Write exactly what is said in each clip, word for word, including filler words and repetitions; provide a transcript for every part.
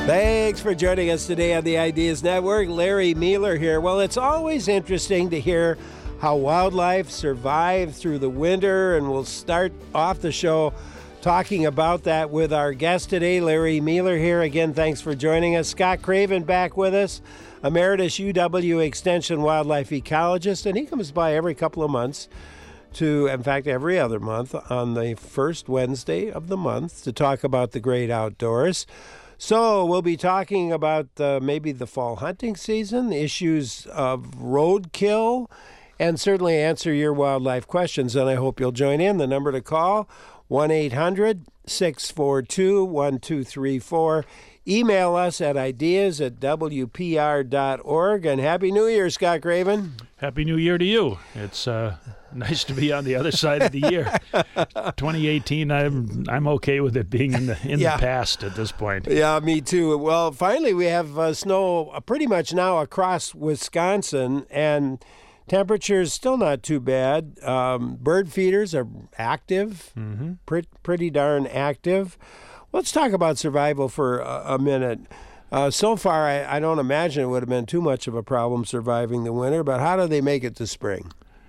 Thanks for joining us today on the Ideas Network. Larry Mueller here. Well, it's always interesting to hear how wildlife survive through the winter, and we'll start off the show talking about that with our guest today, Larry Mueller here. Again, thanks for joining us. Scott Craven back with us, Emeritus U W Extension wildlife ecologist, and he comes by every couple of months to, in fact, every other month on the first Wednesday of the month to talk about the great outdoors. So we'll be talking about uh, maybe the fall hunting season, issues of roadkill, and certainly answer your wildlife questions. And I hope you'll join in. The number to call, one eight hundred, six four two, one two three four. Email us at ideas at w p r dot org. And Happy New Year, Scott Craven. Happy New Year to you. It's uh, nice to be on the other side of the year. twenty eighteen, I'm I'm okay with it being in the in Yeah. the past at this point. Yeah, me too. Well, finally, we have uh, snow uh, pretty much now across Wisconsin, and temperatures still not too bad. Um, bird feeders are active, Mm-hmm. pretty, pretty darn active. Let's talk about survival for a, a minute. Uh, so far, I, I don't imagine it would have been too much of a problem surviving the winter, but how do they make it to spring?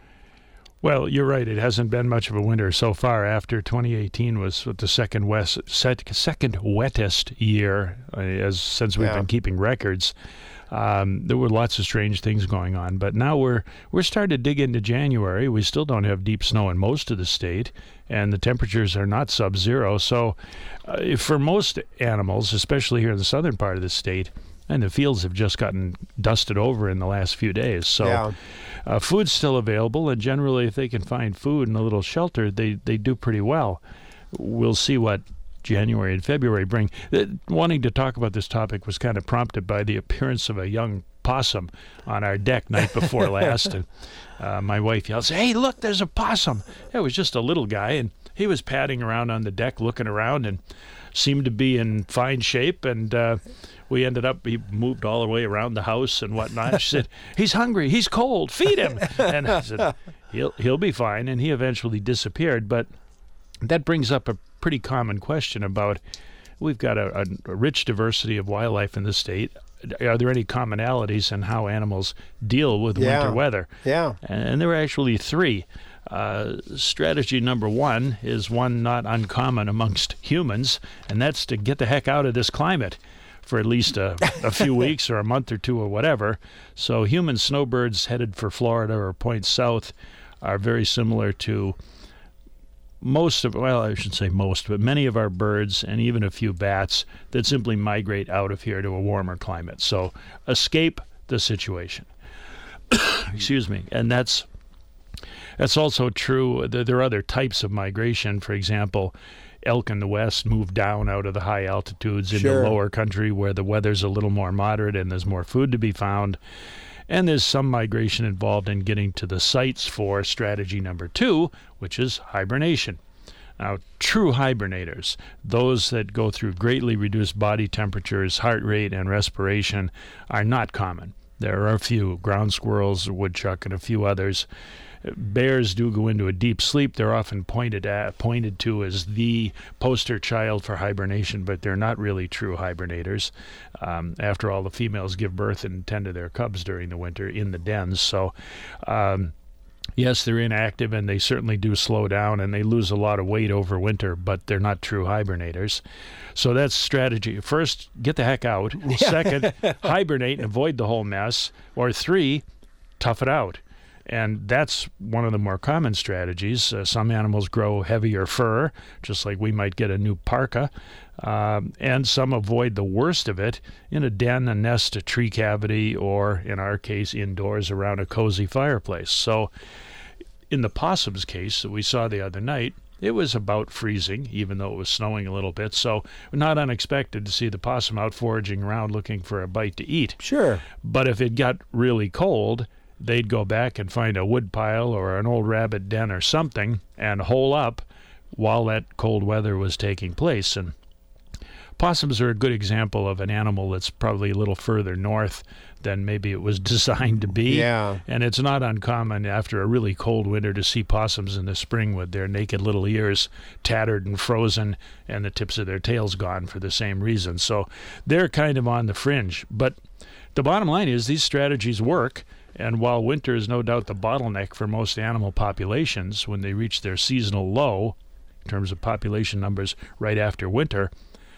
Well, you're right. It hasn't been much of a winter so far. After twenty eighteen was the second west, set, second wettest year uh, as since we've Yeah. been keeping records. Um, there were lots of strange things going on, but now we're we're starting to dig into January. We still don't have deep snow in most of the state, and the temperatures are not sub-zero. So, uh, for most animals, especially here in the southern part of the state, and the fields have just gotten dusted over in the last few days. So, Yeah. uh, food's still available, and generally, if they can find food and a little shelter, they they do pretty well. We'll see what January and February bring. Uh, wanting to talk about this topic was kind of prompted by the appearance of a young possum on our deck night before last. And uh, my wife yells, "Hey, look, there's a possum." It was just a little guy, and he was padding around on the deck looking around and seemed to be in fine shape. And uh, we ended up, he moved all the way around the house and whatnot. She said, "He's hungry, he's cold, feed him." And I said, he'll, he'll be fine. And he eventually disappeared. But that brings up a pretty common question about, we've got a, a, a rich diversity of wildlife in the state. Are there any commonalities in how animals deal with Yeah. winter weather? Yeah. And there are actually three. Uh, strategy number one is one not uncommon amongst humans, and that's to get the heck out of this climate for at least a, a few weeks or a month or two or whatever. So human snowbirds headed for Florida or points south are very similar to most of, well, I should say most, but many of our birds and even a few bats that simply migrate out of here to a warmer climate. So escape the situation. Excuse me. And that's that's also true. There, there are other types of migration. For example, elk in the west move down out of the high altitudes into Sure. lower country where the weather's a little more moderate and there's more food to be found. And there's some migration involved in getting to the sites for strategy number two, which is hibernation. Now, true hibernators, those that go through greatly reduced body temperatures, heart rate, and respiration, are not common. There are a few, ground squirrels, woodchuck, and a few others. Bears do go into a deep sleep. They're often pointed at, pointed to as the poster child for hibernation, but they're not really true hibernators. Um, after all, the females give birth and tend to their cubs during the winter in the dens. So, um, yes, they're inactive, and they certainly do slow down, and they lose a lot of weight over winter, but they're not true hibernators. So that's strategy. First, get the heck out. Second, hibernate and avoid the whole mess. Or three, tough it out. And that's one of the more common strategies. Uh, some animals grow heavier fur, just like we might get a new parka. Um, and some avoid the worst of it in a den, a nest, a tree cavity, or in our case, indoors around a cozy fireplace. So in the possum's case that we saw the other night, it was about freezing, even though it was snowing a little bit. So not unexpected to see the possum out foraging around looking for a bite to eat. Sure. But if it got really cold, they'd go back and find a wood pile or an old rabbit den or something and hole up while that cold weather was taking place. And possums are a good example of an animal that's probably a little further north than maybe it was designed to be. Yeah. And it's not uncommon after a really cold winter to see possums in the spring with their naked little ears tattered and frozen and the tips of their tails gone for the same reason. So they're kind of on the fringe. But the bottom line is these strategies work. And while winter is no doubt the bottleneck for most animal populations, when they reach their seasonal low in terms of population numbers right after winter,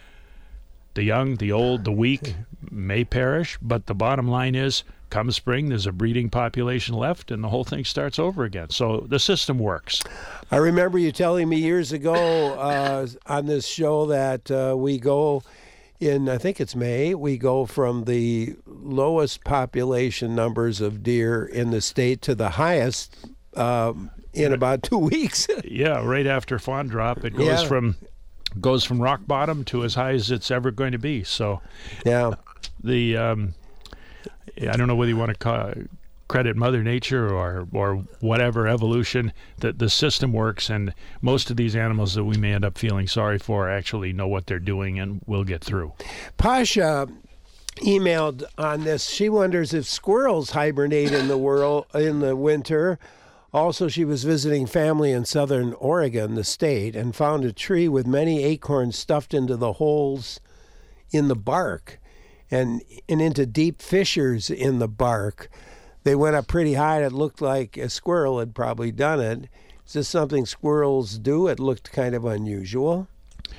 the young, the old, the weak may perish, but the bottom line is, come spring, there's a breeding population left, and the whole thing starts over again. So the system works. I remember you telling me years ago uh, on this show that uh, we go in, I think it's May, we go from the lowest population numbers of deer in the state to the highest um, in about two weeks. Yeah, right after fawn drop, it goes Yeah. from goes from rock bottom to as high as it's ever going to be. So Yeah. the um, I don't know whether you want to call, credit Mother Nature or or whatever evolution, that the system works, and most of these animals that we may end up feeling sorry for actually know what they're doing and will get through. Pasha emailed on this. She wonders if squirrels hibernate in the world in the winter. Also, she was visiting family in southern Oregon, the state, and found a tree with many acorns stuffed into the holes in the bark and, and into deep fissures in the bark. They went up pretty high, and it looked like a squirrel had probably done it. Is this something squirrels do? It looked kind of unusual.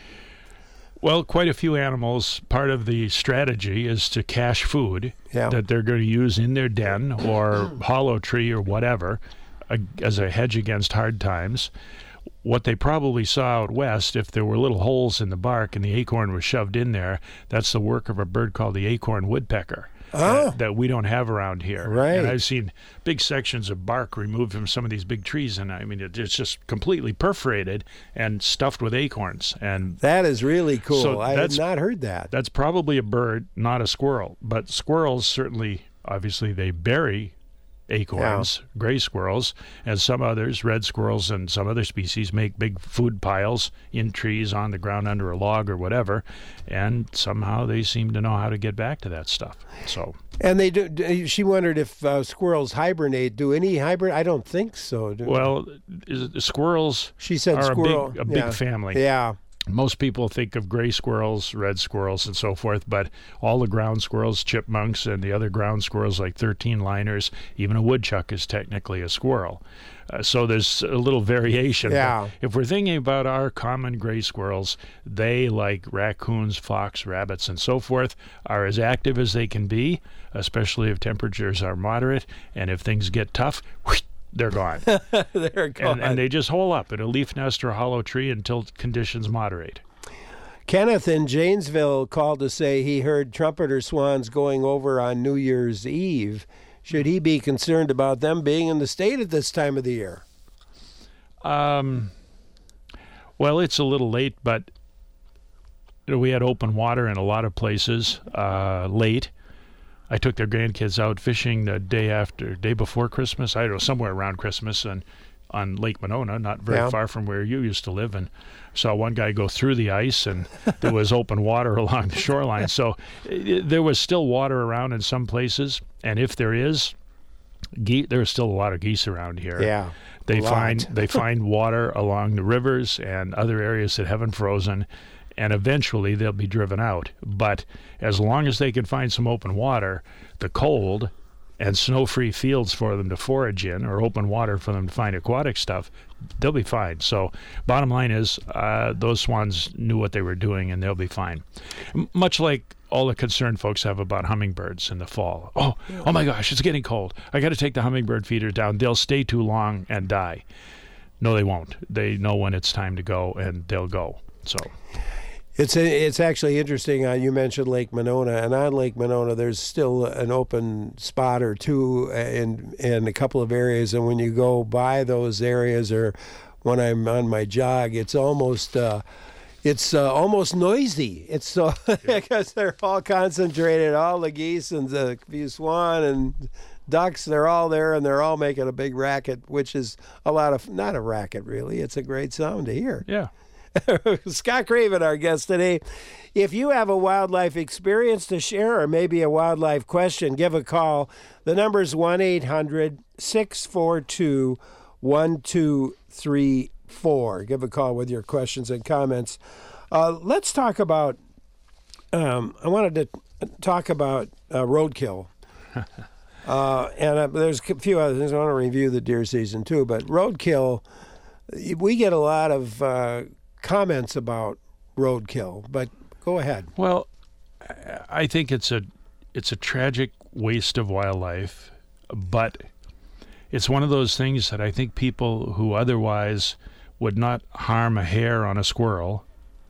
Well, quite a few animals, part of the strategy is to cache food Yeah. that they're going to use in their den or hollow tree or whatever a, as a hedge against hard times. What they probably saw out west, if there were little holes in the bark and the acorn was shoved in there, that's the work of a bird called the acorn woodpecker. Oh. That, that we don't have around here. Right. And I've seen big sections of bark removed from some of these big trees, and I mean, it, it's just completely perforated and stuffed with acorns. And That is really cool. So I had that's- not heard that. that's probably a bird, not a squirrel. But squirrels certainly, obviously, they bury acorns, gray squirrels, and some others, red squirrels and some other species, make big food piles in trees, on the ground, under a log or whatever, and somehow they seem to know how to get back to that stuff. So, And they do. do- She wondered if uh, squirrels hibernate. Do any hibernate? I don't think so. Do, well, is- squirrels she said are squirrel. a big, a big yeah. family. Yeah. Most people think of gray squirrels, red squirrels, and so forth, but all the ground squirrels, chipmunks, and the other ground squirrels like thirteen liners, even a woodchuck is technically a squirrel. Uh, so there's a little variation. Yeah. But if we're thinking about our common gray squirrels, they, like raccoons, fox, rabbits, and so forth, are as active as they can be, especially if temperatures are moderate, and if things get tough, whoosh, they're gone. They're gone. and, and they just hole up in a leaf nest or a hollow tree until conditions moderate. Kenneth in Janesville called to say he heard trumpeter swans going over on New Year's Eve. Should he be concerned about them being in the state at this time of the year? Um, well, it's a little late, but you know, we had open water in a lot of places uh, late. I took their grandkids out fishing the day after, day before Christmas. I don't know, somewhere around Christmas, and on Lake Monona, not very Yeah. far from where you used to live, and saw one guy go through the ice, and there was open water along the shoreline. So i there was still water around in some places, and if there is, ge- there's still a lot of geese around here. Yeah. They a lot. find they find water along the rivers and other areas that haven't frozen, and eventually they'll be driven out. But as long as they can find some open water, the cold and snow-free fields for them to forage in, or open water for them to find aquatic stuff, they'll be fine. So bottom line is, uh, those swans knew what they were doing, and they'll be fine. M- much like all the concerned folks have about hummingbirds in the fall. Oh, oh my gosh, it's getting cold. I got to take the hummingbird feeder down. They'll stay too long and die. No, they won't. They know when it's time to go, and they'll go. So It's a, it's actually interesting. Uh, you mentioned Lake Monona, and on Lake Monona, there's still an open spot or two in in a couple of areas. And when you go by those areas, or when I'm on my jog, it's almost uh, it's uh, almost noisy. It's so because they're all concentrated, all the geese and the few swan and ducks. They're all there, and they're all making a big racket, which is a lot of not a racket really. It's a great sound to hear. yeah. Scott Craven, our guest today. If you have a wildlife experience to share or maybe a wildlife question, give a call. The number is one eight hundred six four two one two three four. Give a call with your questions and comments. Uh, let's talk about, um, I wanted to talk about uh, roadkill. uh, and uh, there's a few other things. I want to review the deer season too, but roadkill, we get a lot of uh, comments about roadkill, but go ahead. Well, I think it's a it's a tragic waste of wildlife, but it's one of those things that I think people who otherwise would not harm a hare on a squirrel,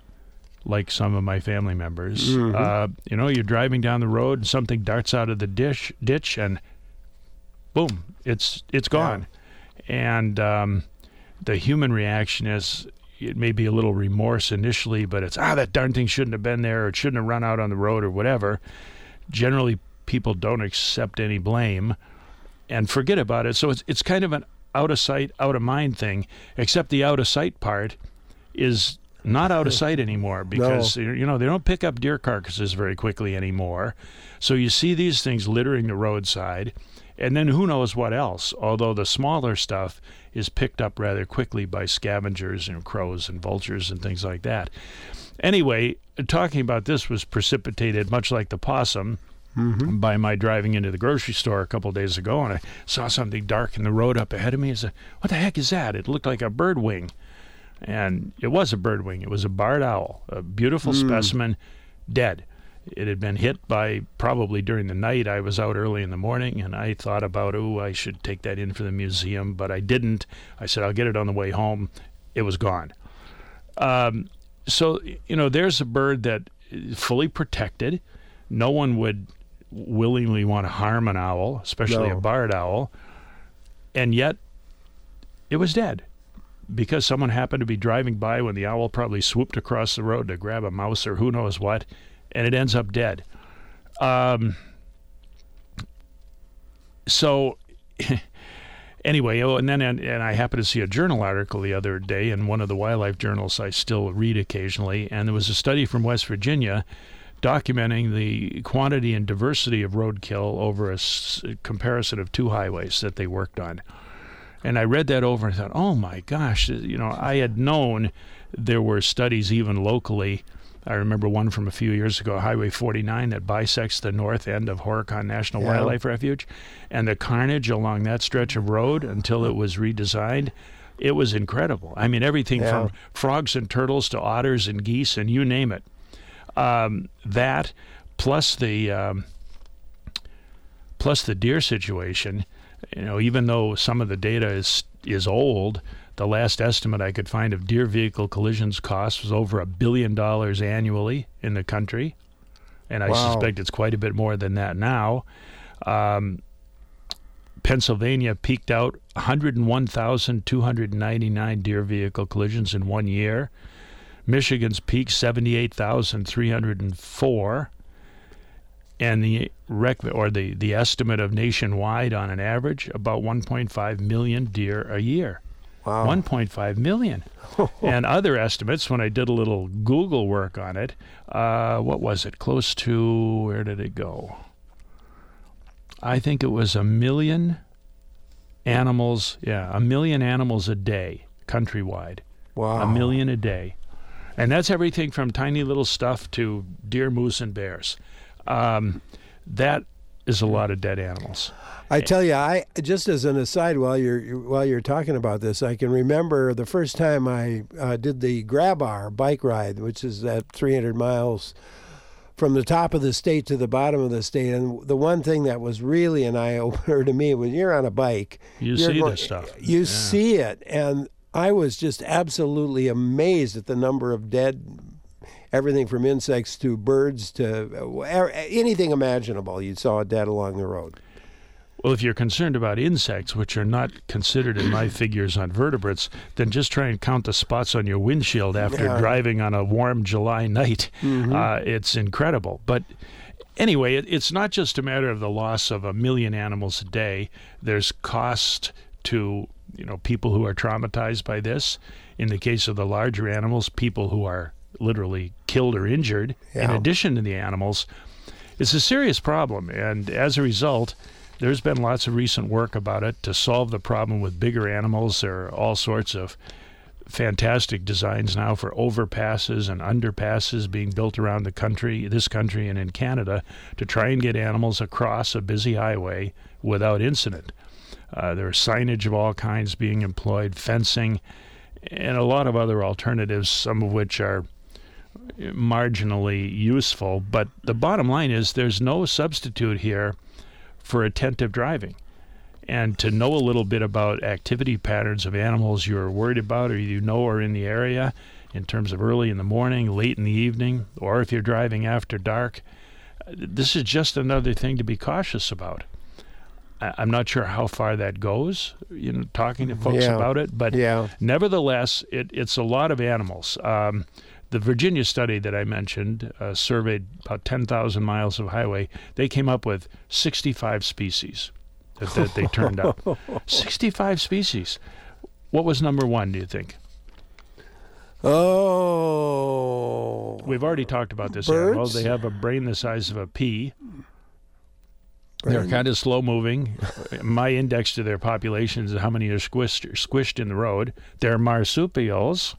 like some of my family members, mm-hmm. uh, you know, you're driving down the road and something darts out of the dish, ditch and boom, it's it's gone. Yeah. And um, the human reaction is, it may be a little remorse initially, but it's, ah, that darn thing shouldn't have been there, or it shouldn't have run out on the road or whatever. Generally, people don't accept any blame and forget about it. So it's it's kind of an out of sight, out of mind thing, except the out of sight part is not out of sight anymore, because no. you know they don't pick up deer carcasses very quickly anymore. So you see these things littering the roadside, and then who knows what else, although the smaller stuff is picked up rather quickly by scavengers and crows and vultures and things like that. Anyway, talking about this was precipitated, much like the possum, mm-hmm. by my driving into the grocery store a couple of days ago, and I saw something dark in the road up ahead of me. I said, what the heck is that? It looked like a bird wing. And it was a bird wing. It was a barred owl, a beautiful mm. specimen, dead. It had been hit by, probably during the night. I was out early in the morning, and I thought about, oh, I should take that in for the museum, but I didn't. I said, I'll get it on the way home. It was gone. Um, so, you know, there's a bird that is fully protected. No one would willingly want to harm an owl, especially no. a barred owl, and yet it was dead. Because someone happened to be driving by when the owl probably swooped across the road to grab a mouse or who knows what, and it ends up dead. Um, so anyway, oh, and then and, and I happened to see a journal article the other day in one of the wildlife journals I still read occasionally, and there was a study from West Virginia documenting the quantity and diversity of roadkill over a s- comparison of two highways that they worked on. And I read that over and thought, oh my gosh, you know, I had known there were studies even locally. I remember one from a few years ago, Highway forty-nine, that bisects the north end of Horicon National yeah. Wildlife Refuge. And the carnage along that stretch of road until it was redesigned, it was incredible. I mean, everything yeah. from frogs and turtles to otters and geese and you name it. Um, that plus the um, plus the deer situation. You know, even though some of the data is is old, the last estimate I could find of deer vehicle collisions costs was over a billion dollars annually in the country, and I wow. suspect it's quite a bit more than that now. Um, Pennsylvania peaked out one hundred one thousand two hundred ninety-nine deer vehicle collisions in one year. Michigan's peak seventy-eight thousand three hundred four. And the rec or the, the estimate of nationwide on an average, about one point five million deer a year. Wow. one point five million. And other estimates, when I did a little Google work on it, uh, what was it? Close to, where did it go? I think it was a million animals, yeah, a million animals a day, countrywide. Wow. A million a day. And that's everything from tiny little stuff to deer, moose, and bears. Um, that is a lot of dead animals. I tell you, I just as an aside, while you're while you're talking about this, I can remember the first time I uh, did the Grab-R bike ride, which is that three hundred miles from the top of the state to the bottom of the state. And the one thing that was really an eye-opener to me, when you're on a bike, you see going, this stuff. You yeah. see it, and I was just absolutely amazed at the number of dead. Everything from insects to birds to anything imaginable, you saw dead along the road. Well, if you're concerned about insects, which are not considered in my figures on vertebrates, then just try and count the spots on your windshield after yeah. driving on a warm July night. Mm-hmm. Uh, it's incredible. But anyway, it, it's not just a matter of the loss of a million animals a day. There's cost to you know, people who are traumatized by this. In the case of the larger animals, people who are literally killed or injured. Yeah. In addition to the animals, it's a serious problem. And as a result, there's been lots of recent work about it to solve the problem with bigger animals. There are all sorts of fantastic designs now for overpasses and underpasses being built around the country, this country and in Canada, to try and get animals across a busy highway without incident. Uh, there are signage of all kinds being employed, fencing, and a lot of other alternatives, some of which are marginally useful. But the bottom line is there's no substitute here for attentive driving. And to know a little bit about activity patterns of animals you're worried about or you know are in the area in terms of early in the morning, late in the evening, or if you're driving after dark, this is just another thing to be cautious about. I'm not sure how far that goes, you know, talking to folks yeah. about it, but yeah. nevertheless, it, it's a lot of animals. Um, the Virginia study that I mentioned uh, surveyed about ten thousand miles of highway. They came up with sixty-five species that, that they turned up. sixty-five species. What was number one, do you think? Oh. We've already talked about this Birds? animal. They have a brain the size of a pea. They're kind of slow-moving. My index to their population is how many are squished, squished in the road. They're marsupials.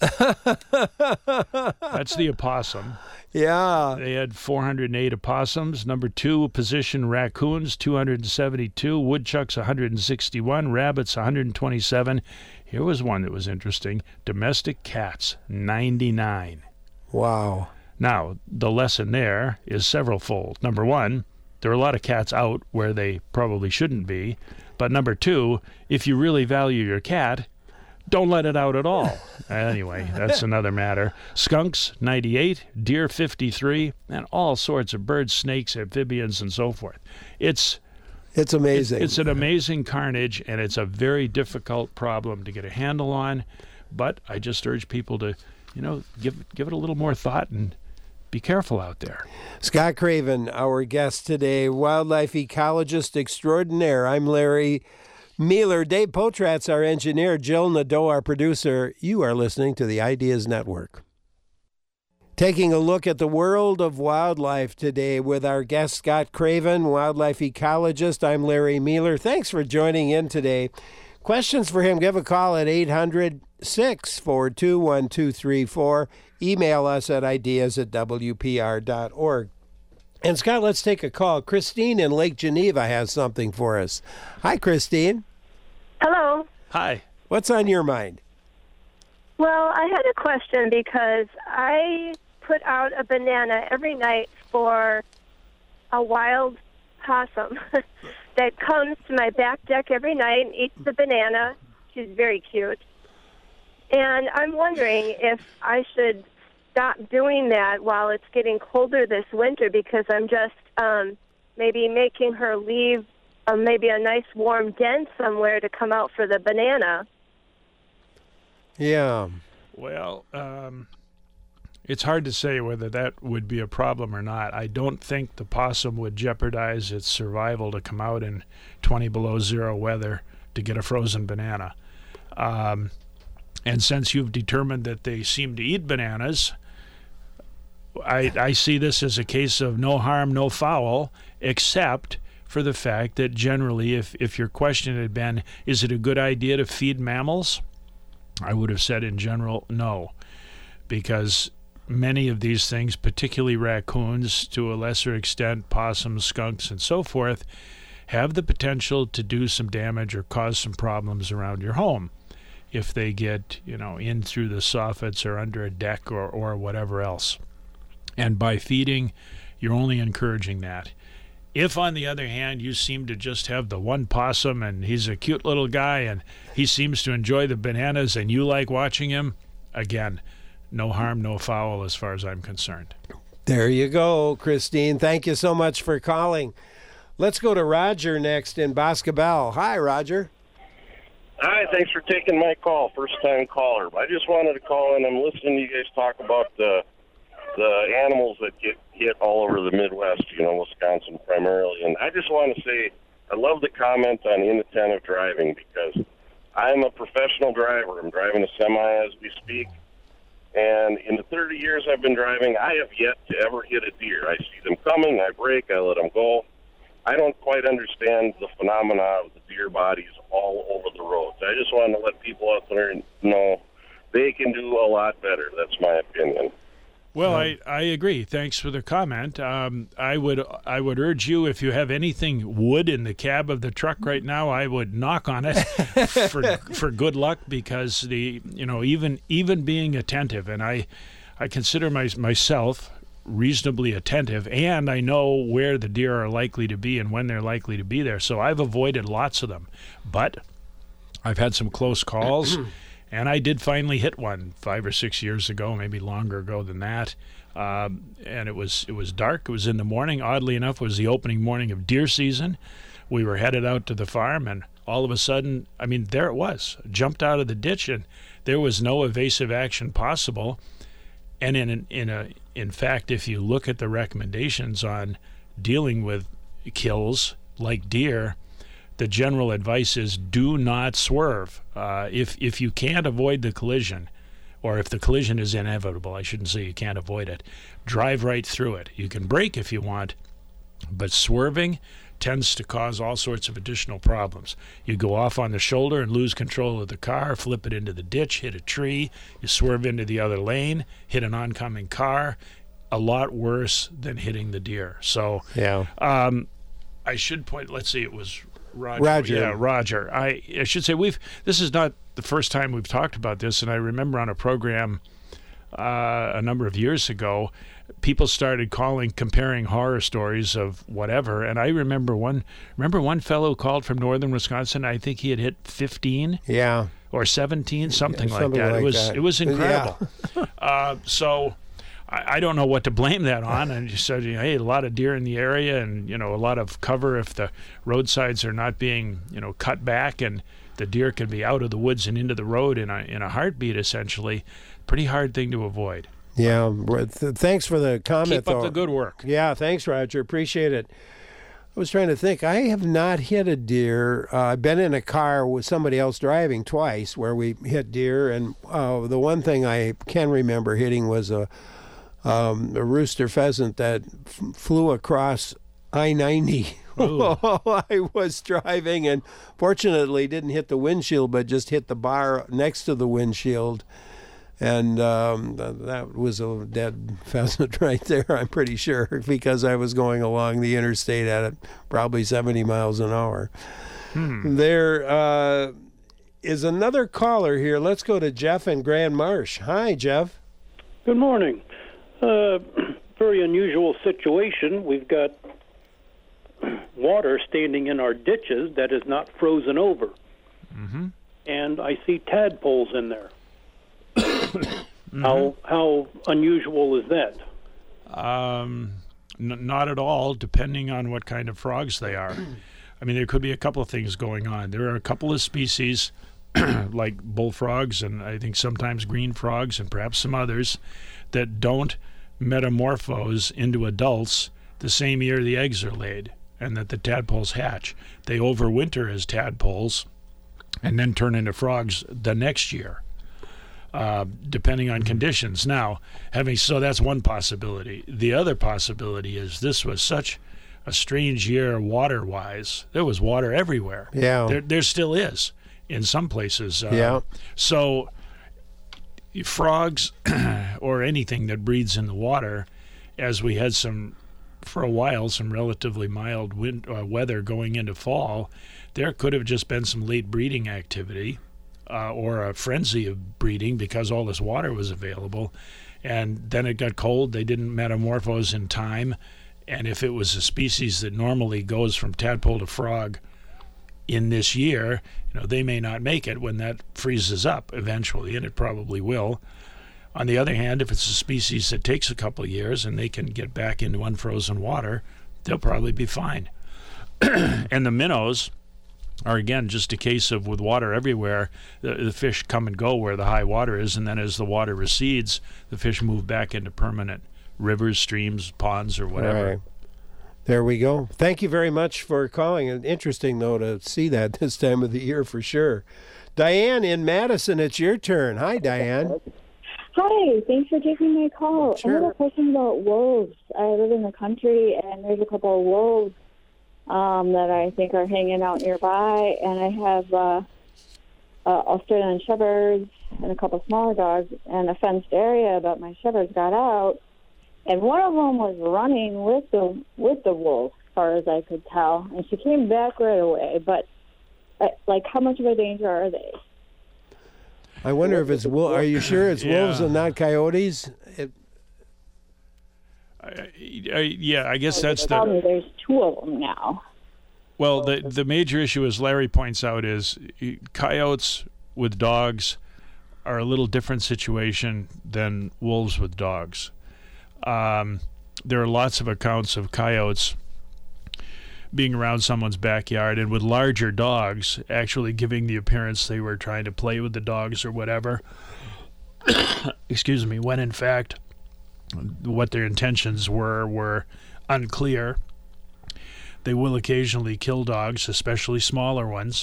That's the opossum. Yeah. They had four hundred eight opossums. Number two position raccoons, two hundred seventy-two. Woodchucks, one hundred sixty-one. Rabbits, one hundred twenty-seven. Here was one that was interesting. Domestic cats, ninety-nine. Wow. Now, the lesson there is several-fold. Number one, there are a lot of cats out where they probably shouldn't be. But number two, if you really value your cat, don't let it out at all. Anyway, that's another matter. Skunks, ninety-eight, deer, fifty-three, and all sorts of birds, snakes, amphibians, and so forth. It's it's amazing. It's, it's an amazing carnage, and it's a very difficult problem to get a handle on. But I just urge people to, you know, give give it a little more thought and be careful out there. Scott Craven, our guest today, wildlife ecologist extraordinaire. I'm Larry Mealer. Dave Potratz, our engineer. Jill Nadeau, our producer. You are listening to the Ideas Network. Taking a look at the world of wildlife today with our guest, Scott Craven, wildlife ecologist. I'm Larry Mealer. Thanks for joining in today. Questions for him, give a call at eight hundred, six four two, one two three four. Email us at ideas at w p r dot org. And Scott, let's take a call. Christine in Lake Geneva has something for us. Hi, Christine. Hello. Hi. What's on your mind? Well, I had a question because I put out a banana every night for a wild possum that comes to my back deck every night and eats the banana. She's very cute. And I'm wondering if I should stop doing that while it's getting colder this winter because I'm just um, maybe making her leave uh, maybe a nice warm den somewhere to come out for the banana. Yeah. Well, um, it's hard to say whether that would be a problem or not. I don't think the possum would jeopardize its survival to come out in twenty below zero weather to get a frozen banana. Um, and since you've determined that they seem to eat bananas, I, I see this as a case of no harm, no foul, except for the fact that generally, if, if your question had been, is it a good idea to feed mammals? I would have said in general, no, because many of these things, particularly raccoons, to a lesser extent, possums, skunks, and so forth, have the potential to do some damage or cause some problems around your home if they get, you know, in through the soffits or under a deck or, or whatever else. And by feeding, you're only encouraging that. If, on the other hand, you seem to just have the one possum and he's a cute little guy and he seems to enjoy the bananas and you like watching him, again, no harm, no foul as far as I'm concerned. There you go, Christine. Thank you so much for calling. Let's go to Roger next in Boscobel. Hi, Roger. Hi, thanks for taking my call. First-time caller. I just wanted to call in. I'm listening to you guys talk about the the animals that get hit all over the Midwest, you know, Wisconsin primarily. And I just want to say I love the comment on inattentive driving because I'm a professional driver. I'm driving a semi as we speak. And in the thirty years I've been driving, I have yet to ever hit a deer. I see them coming, I brake, I let them go. I don't quite understand the phenomena of the deer bodies all over the roads. I just want to let people out there know they can do a lot better. That's my opinion. Well, I, I agree. Thanks for the comment. Um, I would I would urge you, if you have anything wood in the cab of the truck right now, I would knock on it for for good luck, because the you know even even being attentive, and I I consider my, myself reasonably attentive, and I know where the deer are likely to be and when they're likely to be there. So I've avoided lots of them, but I've had some close calls. And I did finally hit one five or six years ago, maybe longer ago than that. Um, and it was it was dark. It was in the morning. Oddly enough, it was the opening morning of deer season. We were headed out to the farm, and all of a sudden, I mean, there it was. Jumped out of the ditch, and there was no evasive action possible. And in in a in fact, if you look at the recommendations on dealing with kills like deer, the general advice is do not swerve. Uh, if if you can't avoid the collision, or if the collision is inevitable, I shouldn't say you can't avoid it, drive right through it. You can brake if you want, but swerving tends to cause all sorts of additional problems. You go off on the shoulder and lose control of the car, flip it into the ditch, hit a tree, you swerve into the other lane, hit an oncoming car. A lot worse than hitting the deer. So Yeah. um, I should point, let's see, it was Roger. Roger. Yeah, Roger. I, I should say we've. This is not the first time we've talked about this, and I remember on a program uh, a number of years ago, people started calling, comparing horror stories of whatever, and I remember one. Remember one fellow called from northern Wisconsin. I think he had hit fifteen Yeah. or seventeen, something, Yeah, like something that. like it was that. it was incredible. uh, so. I I don't know what to blame that on. And you said, hey, a lot of deer in the area, and you know, a lot of cover if the roadsides are not being, you know, cut back, and the deer can be out of the woods and into the road in a in a heartbeat. Essentially, pretty hard thing to avoid. Yeah. Th- Thanks for the comment, Keep up though. the good work. Yeah, thanks, Roger. Appreciate it. I was trying to think. I have not hit a deer. Uh, I've been in a car with somebody else driving twice where we hit deer, and uh, the one thing I can remember hitting was a Um, a rooster pheasant that f- flew across I ninety while I was driving, and fortunately didn't hit the windshield, but just hit the bar next to the windshield. And um, th- that was a dead pheasant right there, I'm pretty sure, because I was going along the interstate at probably seventy miles an hour. Hmm. There uh, is another caller here. Let's go to Jeff in Grand Marsh. Hi, Jeff. Good morning. Uh, very unusual situation. We've got water standing in our ditches that is not frozen over. Mm-hmm. And I see tadpoles in there. mm-hmm. How how unusual is that? Um, n- not at all, depending on what kind of frogs they are. I mean, there could be a couple of things going on. There are a couple of species, like bullfrogs, and I think sometimes green frogs, and perhaps some others, that don't metamorphose into adults the same year the eggs are laid and that the tadpoles hatch. They overwinter as tadpoles and then turn into frogs the next year, uh, depending on conditions. Now, having so that's one possibility. The other possibility is this was such a strange year water-wise. There was water everywhere. Yeah. There, there still is in some places. Uh, Yeah. So frogs or anything that breathes in the water, as we had some, for a while, some relatively mild wind, uh, weather going into fall, there could have just been some late breeding activity uh, or a frenzy of breeding because all this water was available. And then it got cold. They didn't metamorphose in time. And if it was a species that normally goes from tadpole to frog in this year, you know, they may not make it when that freezes up eventually, and it probably will. On the other hand, if it's a species that takes a couple of years and they can get back into unfrozen water, they'll probably be fine. And the minnows are, again, just a case of with water everywhere, the, the fish come and go where the high water is, and then as the water recedes, the fish move back into permanent rivers, streams, ponds, or whatever. Right. There we go. Thank you very much for calling. And interesting, though, to see that this time of the year for sure. Diane in Madison, it's your turn. Hi, Diane. Hi, thanks for taking my call. Sure. I have a question about wolves. I live in the country, and there's a couple of wolves um, that I think are hanging out nearby, and I have uh, uh, Australian Shepherds and a couple smaller dogs in a fenced area, but my Shepherds got out, and one of them was running with the with the wolf, as far as I could tell, and she came back right away. But uh, like, how much of a danger are they? I wonder if it's wolves. Are you sure it's Yeah. wolves and not coyotes? It, I, I, yeah, I guess that's Tell the me there's two of them now. well. The the major issue, as Larry points out, is eh, coyotes with dogs are a little different situation than wolves with dogs. Um, there are lots of accounts of coyotes being around someone's backyard and with larger dogs actually giving the appearance they were trying to play with the dogs or whatever. Excuse me, when in fact what their intentions were were unclear. They will occasionally kill dogs, especially smaller ones.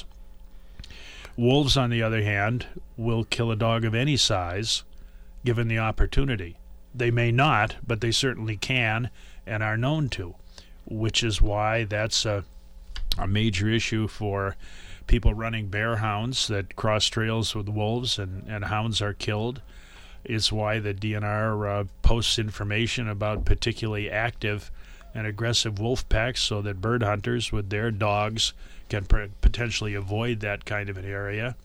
Wolves, on the other hand, will kill a dog of any size given the opportunity. They may not, but they certainly can and are known to, which is why that's a, a major issue for people running bear hounds that cross trails with wolves and, and hounds are killed. It's why the D N R uh, posts information about particularly active and aggressive wolf packs so that bird hunters with their dogs can pr- potentially avoid that kind of an area.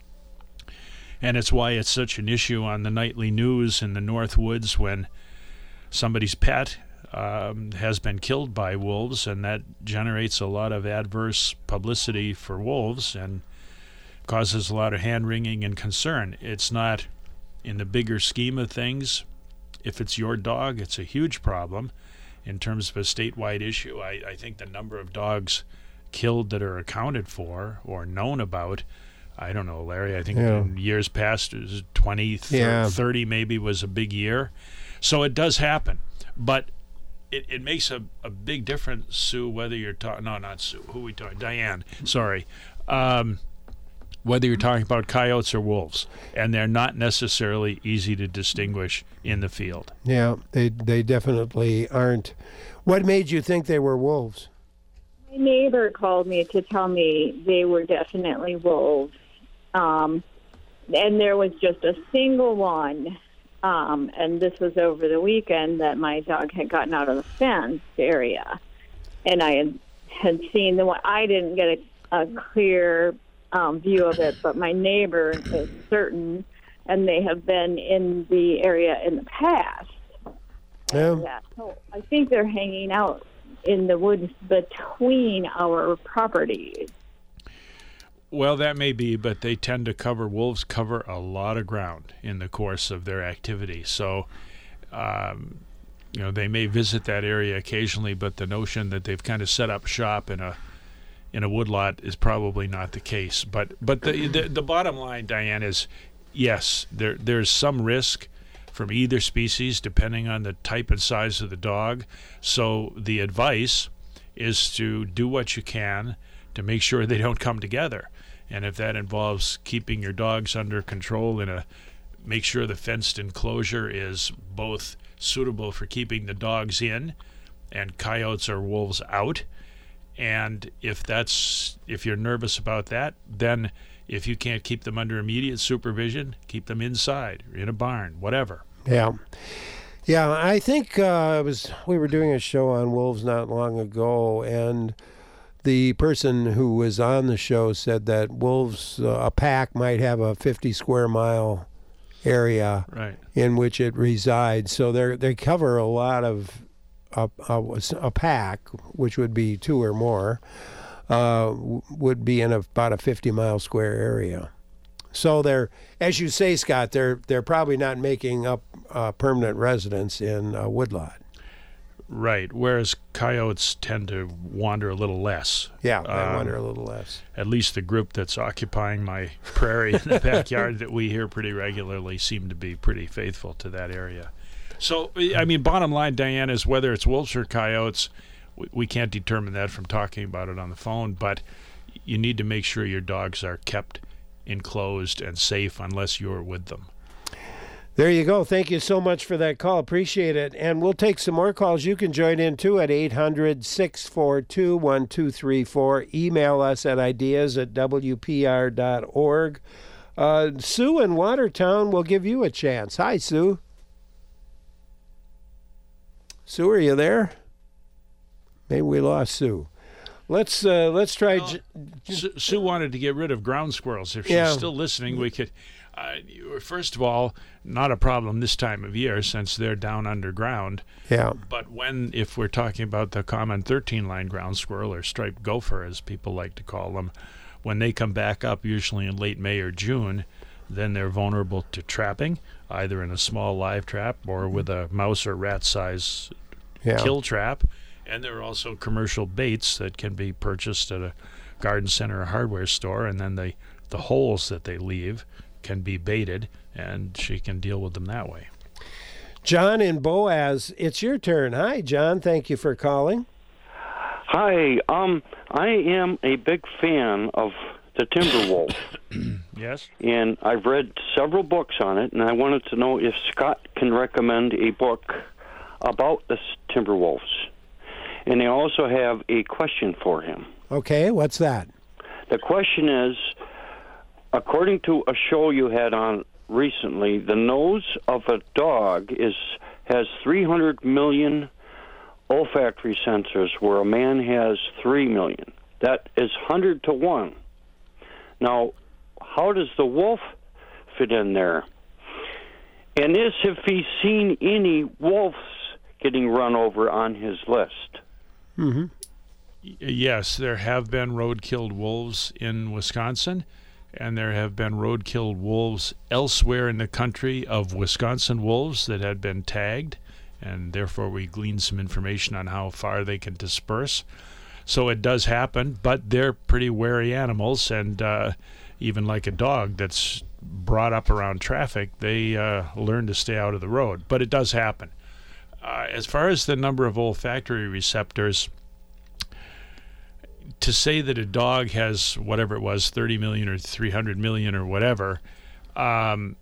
And it's why it's such an issue on the nightly news in the North Woods when somebody's pet Um, has been killed by wolves, and that generates a lot of adverse publicity for wolves and causes a lot of hand-wringing and concern. It's not, in the bigger scheme of things, if it's your dog, it's a huge problem in terms of a statewide issue. I, I think the number of dogs killed that are accounted for or known about, I don't know, Larry, I think Yeah. in years past, it was twenty, Yeah. thirty maybe was a big year. So it does happen. But It, it makes a, a big difference, Sue, whether you're talking, no, not Sue, who are we talking, Diane, sorry, um, whether you're talking about coyotes or wolves, and they're not necessarily easy to distinguish in the field. yeah, they they definitely aren't. What made you think they were wolves? My neighbor called me to tell me they were definitely wolves. Um, and there was just a single one. Um, and this was over the weekend that my dog had gotten out of the fenced area. And I had, had seen the one. I didn't get a, a clear um, view of it, but my neighbor is certain, and they have been in the area in the past. Yeah. Yeah. So I think they're hanging out in the woods between our properties. Well, that may be, but they tend to cover, wolves cover a lot of ground in the course of their activity. So, um, you know, they may visit that area occasionally, but the notion that they've kind of set up shop in a in a woodlot is probably not the case. But but the the, the bottom line, Diane, is yes, there there's some risk from either species depending on the type and size of the dog. So the advice is to do what you can to make sure they don't come together. And if that involves keeping your dogs under control in a, make sure the fenced enclosure is both suitable for keeping the dogs in and coyotes or wolves out. And if that's, if you're nervous about that, then if you can't keep them under immediate supervision, keep them inside or in a barn, whatever. Yeah. Yeah, I think uh, it was we were doing a show on wolves not long ago, and the person who was on the show said that wolves, uh, a pack might have a fifty square mile area Right. in which it resides. So they they cover a lot of, a, a, a pack, which would be two or more, uh, would be in a, about a fifty mile square area. So they're, as you say, Scott, they're they're probably not making up uh, permanent residence in a woodlot. Right. Whereas coyotes tend to wander a little less. Yeah, I Um, wonder a little less. At least the group that's occupying my prairie in the backyard that we hear pretty regularly seem to be pretty faithful to that area. So, I mean, bottom line, Diane, is whether it's wolves or coyotes, we, we can't determine that from talking about it on the phone, but you need to make sure your dogs are kept enclosed and safe unless you're with them. There you go. Thank you so much for that call. Appreciate it. And we'll take some more calls. You can join in too at eight hundred, six four two, one two three four. Email us at ideas at w p r dot org. Uh, Sue in Watertown will give you a chance. Hi, Sue. Sue, are you there? Maybe we lost Sue. Let's uh, let's try. Well, J- Sue wanted to get rid of ground squirrels. If she's Yeah. still listening, we could. Uh, first of all, not a problem this time of year since they're down underground. Yeah. But when, if we're talking about the common thirteen-line ground squirrel or striped gopher, as people like to call them, when they come back up, usually in late May or June, then they're vulnerable to trapping, either in a small live trap or with a mouse or rat size Yeah. kill trap. And there are also commercial baits that can be purchased at a garden center or hardware store, and then they, the holes that they leave can be baited, and she can deal with them that way. John in Boaz, it's your turn. Hi, John. Thank you for calling. Hi, um, I am a big fan of the timber wolf, Yes? and I've read several books on it, and I wanted to know if Scott can recommend a book about the timber wolves. And I also have a question for him. Okay, what's that? The question is, according to a show you had on recently, the nose of a dog is has three hundred million olfactory sensors, where a man has three million. That is one hundred to one. Now, how does the wolf fit in there? And is, if he's seen any wolves getting run over on his list? Mm-hmm. Yes, there have been road-killed wolves in Wisconsin, and there have been road-killed wolves elsewhere in the country of Wisconsin wolves that had been tagged, and therefore we gleaned some information on how far they can disperse. So it does happen, but they're pretty wary animals, and uh, even like a dog that's brought up around traffic, they uh, learn to stay out of the road. But it does happen. Uh, as far as the number of olfactory receptors, to say that a dog has whatever it was, thirty million or three hundred million or whatever, um,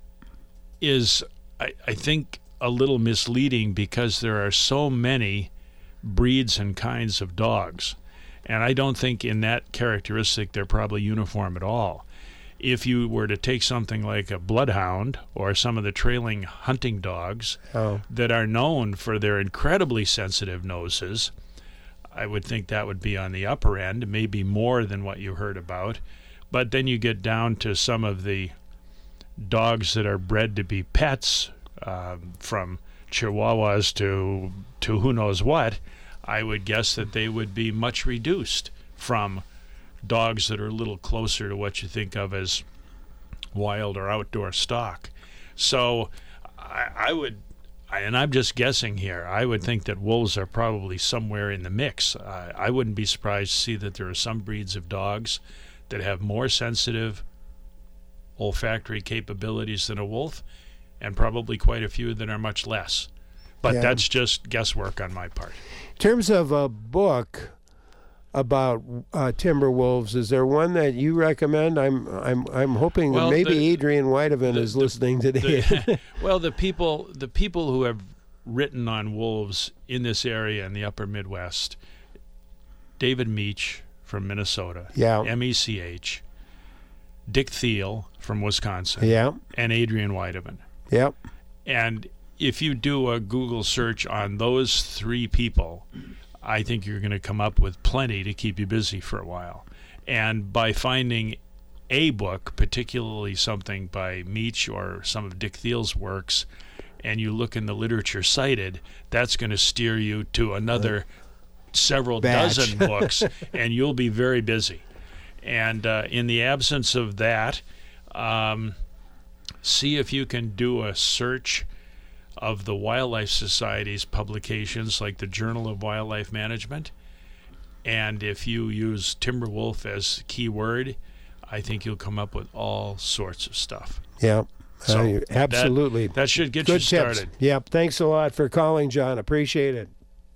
is, I, I think, a little misleading, because there are so many breeds and kinds of dogs. And I don't think in that characteristic they're probably uniform at all. If you were to take something like a bloodhound or some of the trailing hunting dogs Oh. that are known for their incredibly sensitive noses, I would think that would be on the upper end, maybe more than what you heard about. But then you get down to some of the dogs that are bred to be pets, um, from Chihuahuas to to who knows what. I would guess that they would be much reduced from dogs that are a little closer to what you think of as wild or outdoor stock. So I, I would, I, and I'm just guessing here, I would think that wolves are probably somewhere in the mix. Uh, I wouldn't be surprised to see that there are some breeds of dogs that have more sensitive olfactory capabilities than a wolf, and probably quite a few that are much less. But Yeah. that's just guesswork on my part. In terms of a book about uh, timber wolves, is there one that you recommend? I'm I'm I'm hoping Well, that maybe the- Adrian Whiteman the- is the- listening today. The- well, the people the people who have written on wolves in this area in the upper Midwest, David Meach from Minnesota, Yeah. M E C H, Dick Thiel from Wisconsin, Yeah. and Adrian Whiteman. Yep. And if you do a Google search on those three people, I think you're going to come up with plenty to keep you busy for a while. And by finding a book, particularly something by Meach or some of Dick Thiel's works, and you look in the literature cited, that's going to steer you to another several Batch. dozen books, and you'll be very busy. And uh, in the absence of that, um, see if you can do a search of the Wildlife Society's publications, like the Journal of Wildlife Management. And if you use Timberwolf as keyword, I think you'll come up with all sorts of stuff. Yep. So Uh, absolutely. That, that should get Good you tips. started. Yep. Thanks a lot for calling, John. Appreciate it.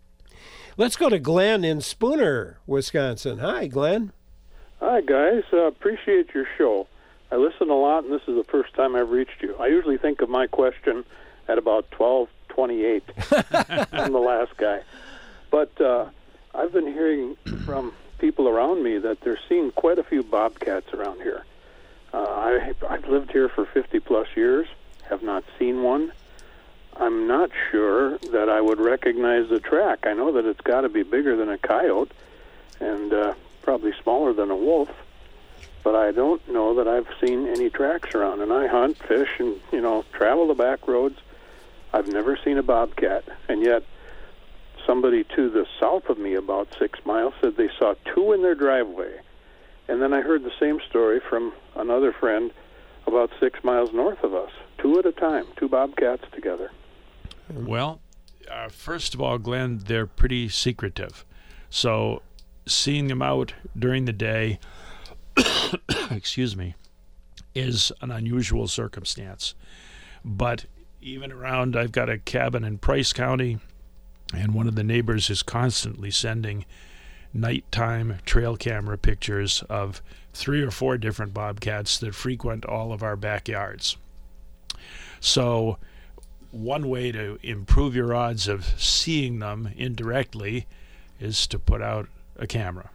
Let's go to Glenn in Spooner, Wisconsin. Hi, Glenn. Hi, guys. Uh, appreciate your show. I listen a lot, and this is the first time I've reached you. I usually think of my question at about twelve twenty-eight. I'm the last guy. But uh, I've been hearing from people around me that they're seeing quite a few bobcats around here. Uh, I, I've lived here for fifty-plus years, have not seen one. I'm not sure that I would recognize the track. I know that it's got to be bigger than a coyote and uh, probably smaller than a wolf, but I don't know that I've seen any tracks around. And I hunt, fish, and, you know, travel the back roads. I've never seen a bobcat, and yet somebody to the south of me about six miles said they saw two in their driveway. And then I heard the same story from another friend about six miles north of us, two at a time, two bobcats together. Well, uh, first of all, Glenn, they're pretty secretive. So seeing them out during the day, excuse me, is an unusual circumstance. But even around, I've got a cabin in Price County, and one of the neighbors is constantly sending nighttime trail camera pictures of three or four different bobcats that frequent all of our backyards. So one way to improve your odds of seeing them indirectly is to put out a camera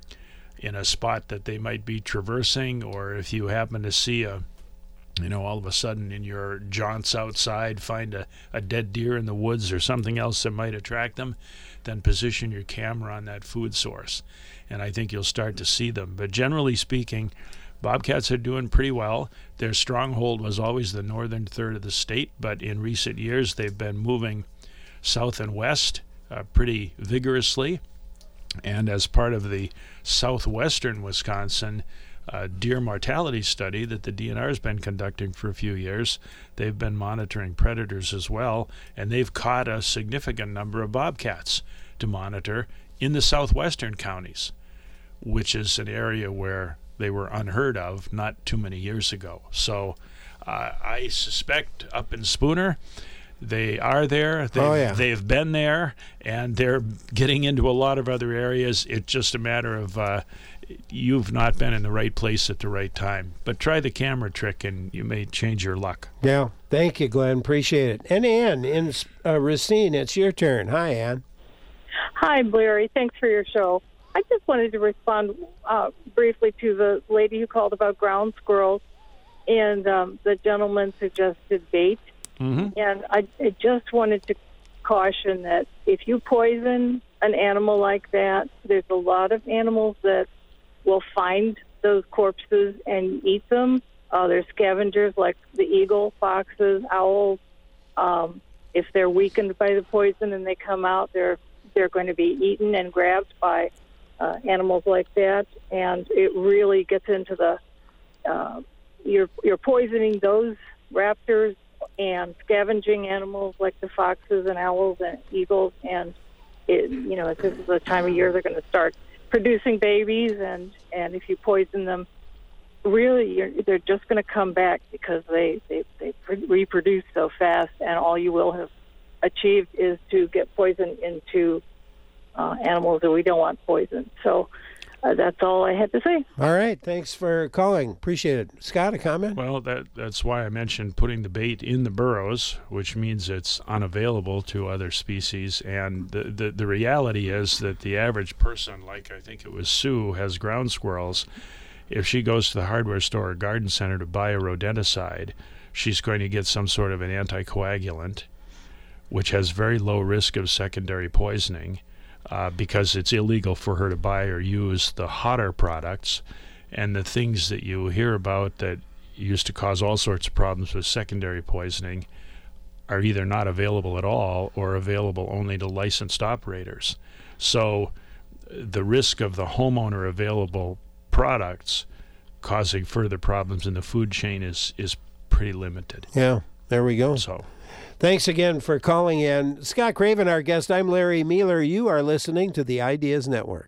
in a spot that they might be traversing, or if you happen to see a, you know, all of a sudden in your jaunts outside, find a, a dead deer in the woods or something else that might attract them, then position your camera on that food source. And I think you'll start to see them. But generally speaking, bobcats are doing pretty well. Their stronghold was always the northern third of the state, but in recent years they've been moving south and west uh, pretty vigorously. And as part of the southwestern Wisconsin uh, deer mortality study that the D N R has been conducting for a few years, they've been monitoring predators as well, and they've caught a significant number of bobcats to monitor in the southwestern counties, which is an area where they were unheard of not too many years ago. So uh, I suspect up in Spooner, they are there. They've, oh, yeah. they've been there, and they're getting into a lot of other areas. It's just a matter of uh, you've not been in the right place at the right time. But try the camera trick, and you may change your luck. Yeah. Thank you, Glenn. Appreciate it. And Ann in uh, Racine, it's your turn. Hi, Ann. Hi, Larry. Thanks for your show. I just wanted to respond uh, briefly to the lady who called about ground squirrels, and um, the gentleman suggested bait. Mm-hmm. And I, I just wanted to caution that if you poison an animal like that, there's a lot of animals that will find those corpses and eat them. Uh, there's scavengers like the eagle, foxes, owls. Um, if they're weakened by the poison and they come out, they're they're going to be eaten and grabbed by uh, animals like that. And it really gets into the uh, you're you're poisoning those raptors and scavenging animals like the foxes and owls and eagles, and it, you know, this is the time of year they're going to start producing babies, and, and if you poison them, really you're, they're just going to come back because they, they, they reproduce so fast, and all you will have achieved is to get poison into uh, animals that we don't want poisoned. So Uh, that's all I had to say. All right. Thanks for calling. Appreciate it. Scott, a comment? Well, that that's why I mentioned putting the bait in the burrows, which means it's unavailable to other species. And the, the, the reality is that the average person, like I think it was Sue, has ground squirrels. If she goes to the hardware store or garden center to buy a rodenticide, she's going to get some sort of an anticoagulant, which has very low risk of secondary poisoning. Uh, because it's illegal for her to buy or use the hotter products, and the things that you hear about that used to cause all sorts of problems with secondary poisoning are either not available at all or available only to licensed operators. So the risk of the homeowner available products causing further problems in the food chain is, is pretty limited. Yeah, there we go. So. Thanks again for calling in. Scott Craven, our guest. I'm Larry Mealer. You are listening to the Ideas Network.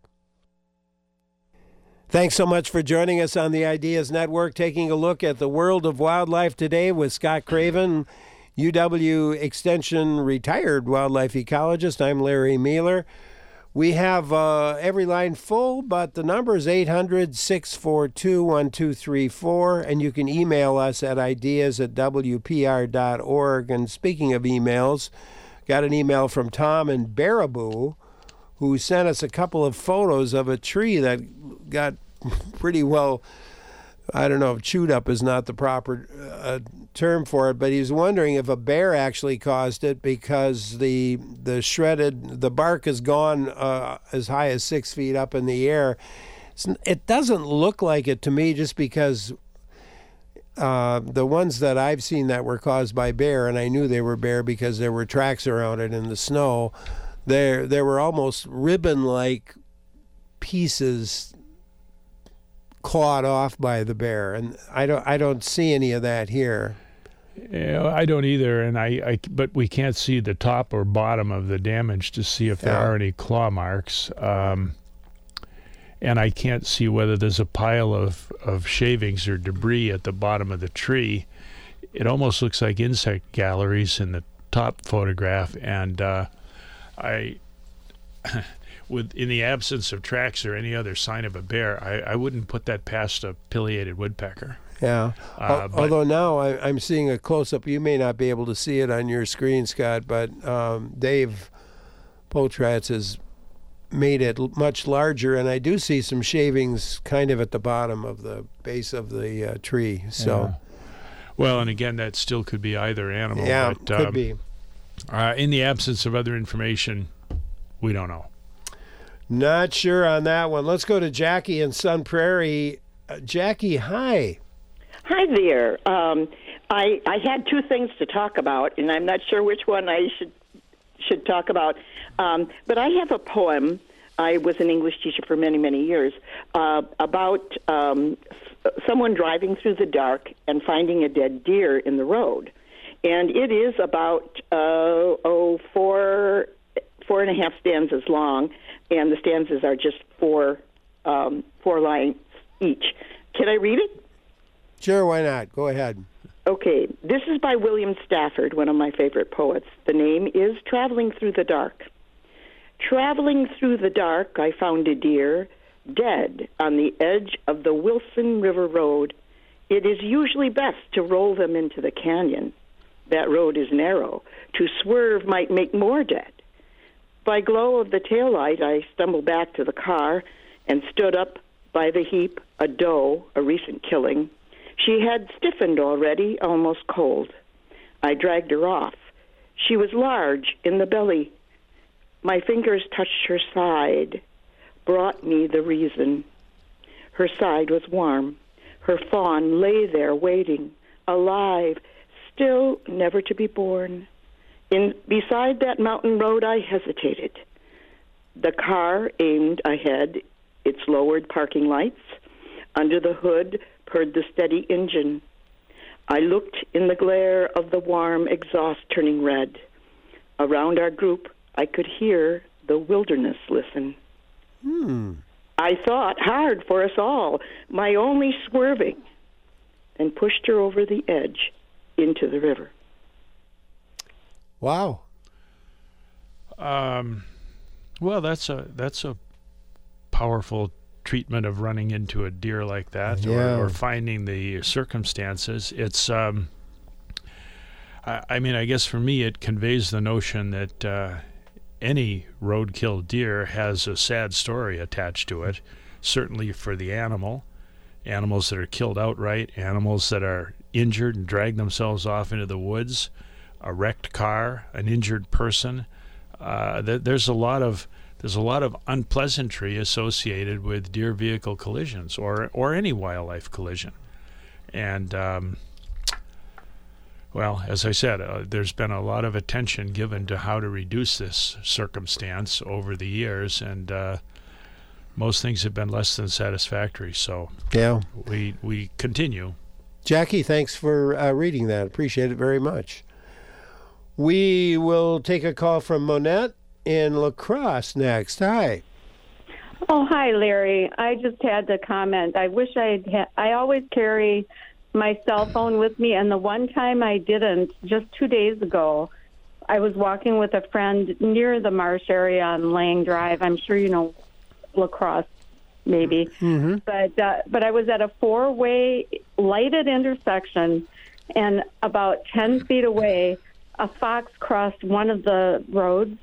Thanks so much for joining us on the Ideas Network, taking a look at the world of wildlife today with Scott Craven, U W Extension retired wildlife ecologist. I'm Larry Mealer. We have uh, every line full, but the number is eight hundred, six four two, one two three four, and you can email us at ideas at w p r dot org. And speaking of emails, got an email from Tom in Baraboo, who sent us a couple of photos of a tree that got pretty well, I don't know if chewed up is not the proper uh, term for it, but he's wondering if a bear actually caused it, because the the shredded, the bark has gone uh, as high as six feet up in the air. It's, it doesn't look like it to me, just because uh, the ones that I've seen that were caused by bear, and I knew they were bear because there were tracks around it in the snow, there there were almost ribbon-like pieces clawed off by the bear, and I don't I don't see any of that here. Yeah, I don't either, and I, I but we can't see the top or bottom of the damage to see if there Yeah. are any claw marks, um, and I can't see whether there's a pile of, of shavings or debris at the bottom of the tree. It almost looks like insect galleries in the top photograph, and uh, I. With in the absence of tracks or any other sign of a bear, I, I wouldn't put that past a pileated woodpecker. Yeah. Uh, Al- but- Although now I, I'm seeing a close-up. You may not be able to see it on your screen, Scott, but um, Dave Potratz has made it l- much larger, and I do see some shavings kind of at the bottom of the base of the uh, tree. So, Well, and again, that still could be either animal. yeah, but, could um, be. Uh, in the absence of other information, we don't know. Not sure on that one. Let's go to Jackie in Sun Prairie. Uh, Jackie, hi. Hi there. Um, I I had two things to talk about, and I'm not sure which one I should should talk about. Um, but I have a poem. I was an English teacher for many many years uh, about um, someone driving through the dark and finding a dead deer in the road, and it is about uh, oh four four and a half stanzas long, and the stanzas are just four um, four lines each. Can I read it? Sure, why not? Go ahead. Okay, this is by William Stafford, one of my favorite poets. The name is Traveling Through the Dark. Traveling through the dark, I found a deer, dead on the edge of the Wilson River Road. It is usually best to roll them into the canyon. That road is narrow. To swerve might make more dead. By glow of the taillight, I stumbled back to the car and stood up by the heap, a doe, a recent killing. She had stiffened already, almost cold. I dragged her off. She was large in the belly. My fingers touched her side, brought me the reason. Her side was warm. Her fawn lay there waiting, alive, still never to be born. In beside that mountain road, I hesitated. The car aimed ahead, its lowered parking lights. Under the hood purred the steady engine. I looked in the glare of the warm exhaust turning red. Around our group, I could hear the wilderness listen. Hmm. I thought hard for us all, my only swerving, and pushed her over the edge into the river. Wow. Um, well, that's a that's a powerful treatment of running into a deer like that, Yeah. or, or finding the circumstances. It's, um, I, I mean, I guess for me, it conveys the notion that uh, any roadkill deer has a sad story attached to it. Certainly for the animal, animals that are killed outright, animals that are injured and drag themselves off into the woods, a wrecked car, an injured person. Uh, th- there's a lot of there's a lot of unpleasantry associated with deer vehicle collisions, or or any wildlife collision. And um, well, as I said, uh, there's been a lot of attention given to how to reduce this circumstance over the years, and uh, most things have been less than satisfactory. So Yeah. we we continue. Jackie, thanks for uh, reading that. Appreciate it very much. We will take a call from Monette in La Crosse next. Hi. Oh, hi, Larry. I just had to comment. I wish I'd ha- I always carry my cell phone with me, and the one time I didn't, just two days ago, I was walking with a friend near the marsh area on Lang Drive. I'm sure you know La Crosse, maybe. Mm-hmm. But uh, but I was at a four-way lighted intersection, and about ten feet away, a fox crossed one of the roads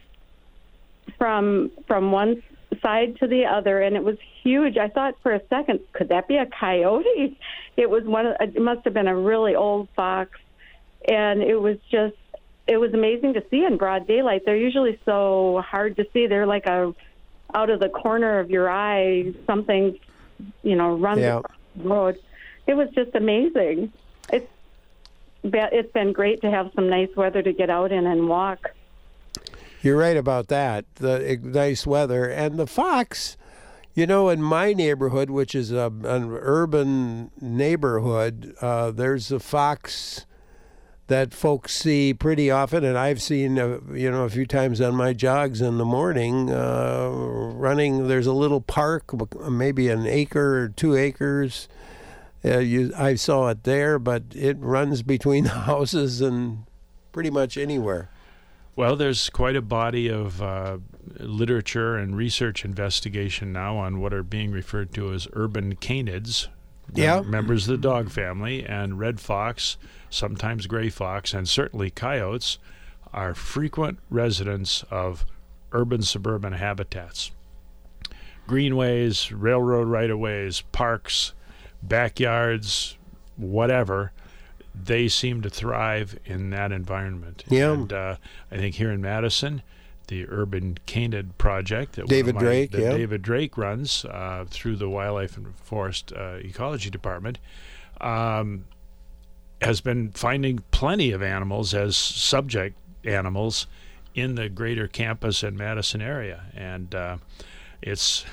from from one side to the other, and it was huge. I thought for a second, could that be a coyote? It was one. Of, it must have been a really old fox, and it was just. It was amazing to see in broad daylight. They're usually so hard to see. They're like a out of the corner of your eye, something, you know, runs Yeah. across the road. It was just amazing. It's it's been great to have some nice weather to get out in and walk. You're right about that. The nice weather and the fox. You know, in my neighborhood, which is a, an urban neighborhood, uh, there's a fox that folks see pretty often, and I've seen, uh, you know, a few times on my jogs in the morning, uh, running. There's a little park, maybe an acre or two acres. Uh, you, I saw it there, but it runs between the houses and pretty much anywhere. Well, there's quite a body of uh, literature and research investigation now on what are being referred to as urban canids, Yeah. members of the dog family, and red fox, sometimes gray fox, and certainly coyotes are frequent residents of urban suburban habitats. Greenways, railroad right-of-ways, parks, backyards, whatever, they seem to thrive in that environment. Yeah. And uh, I think here in Madison, the Urban Canid Project that David one of my- Drake, that yeah. David Drake runs uh, through the Wildlife and Forest uh, Ecology Department um, has been finding plenty of animals as subject animals in the greater campus and Madison area. And uh, it's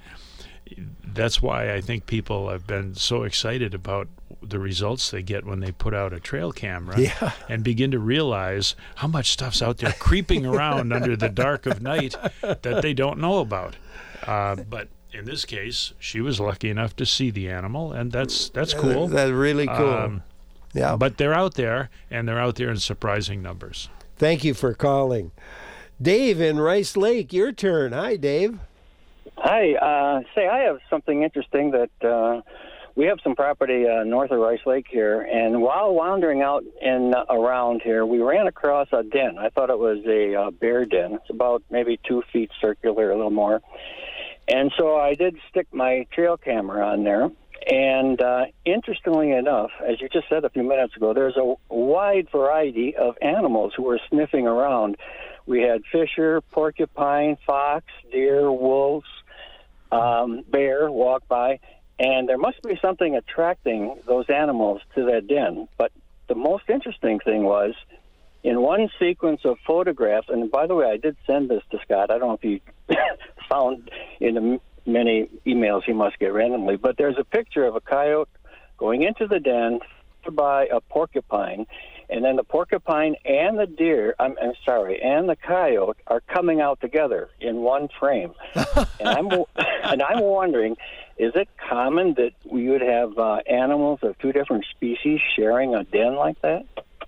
that's why I think people have been so excited about the results they get when they put out a trail camera Yeah. and begin to realize how much stuff's out there creeping around under the dark of night that they don't know about. Uh, but in this case, she was lucky enough to see the animal, and that's that's cool. That's really cool. Um, yeah. But they're out there, and they're out there in surprising numbers. Thank you for calling. Dave in Rice Lake, your turn. Hi, Dave. Hi. Uh, say, I have something interesting that uh, we have some property uh, north of Rice Lake here, and while wandering out in uh, around here, we ran across a den. I thought it was a uh, bear den. It's about maybe two feet circular, a little more. And so I did stick my trail camera on there. And uh, interestingly enough, as you just said a few minutes ago, there's a wide variety of animals who were sniffing around. We had fisher, porcupine, fox, deer, wolves, um, bear walk by, and there must be something attracting those animals to that den. But the most interesting thing was, in one sequence of photographs, and by the way, I did send this to Scott. I don't know if he found in the many emails he must get randomly, but there's a picture of a coyote going into the den by a porcupine, and then the porcupine and the deer, I'm, I'm sorry, and the coyote are coming out together in one frame. and I'm and I'm wondering, is it common that we would have uh, animals of two different species sharing a den like that?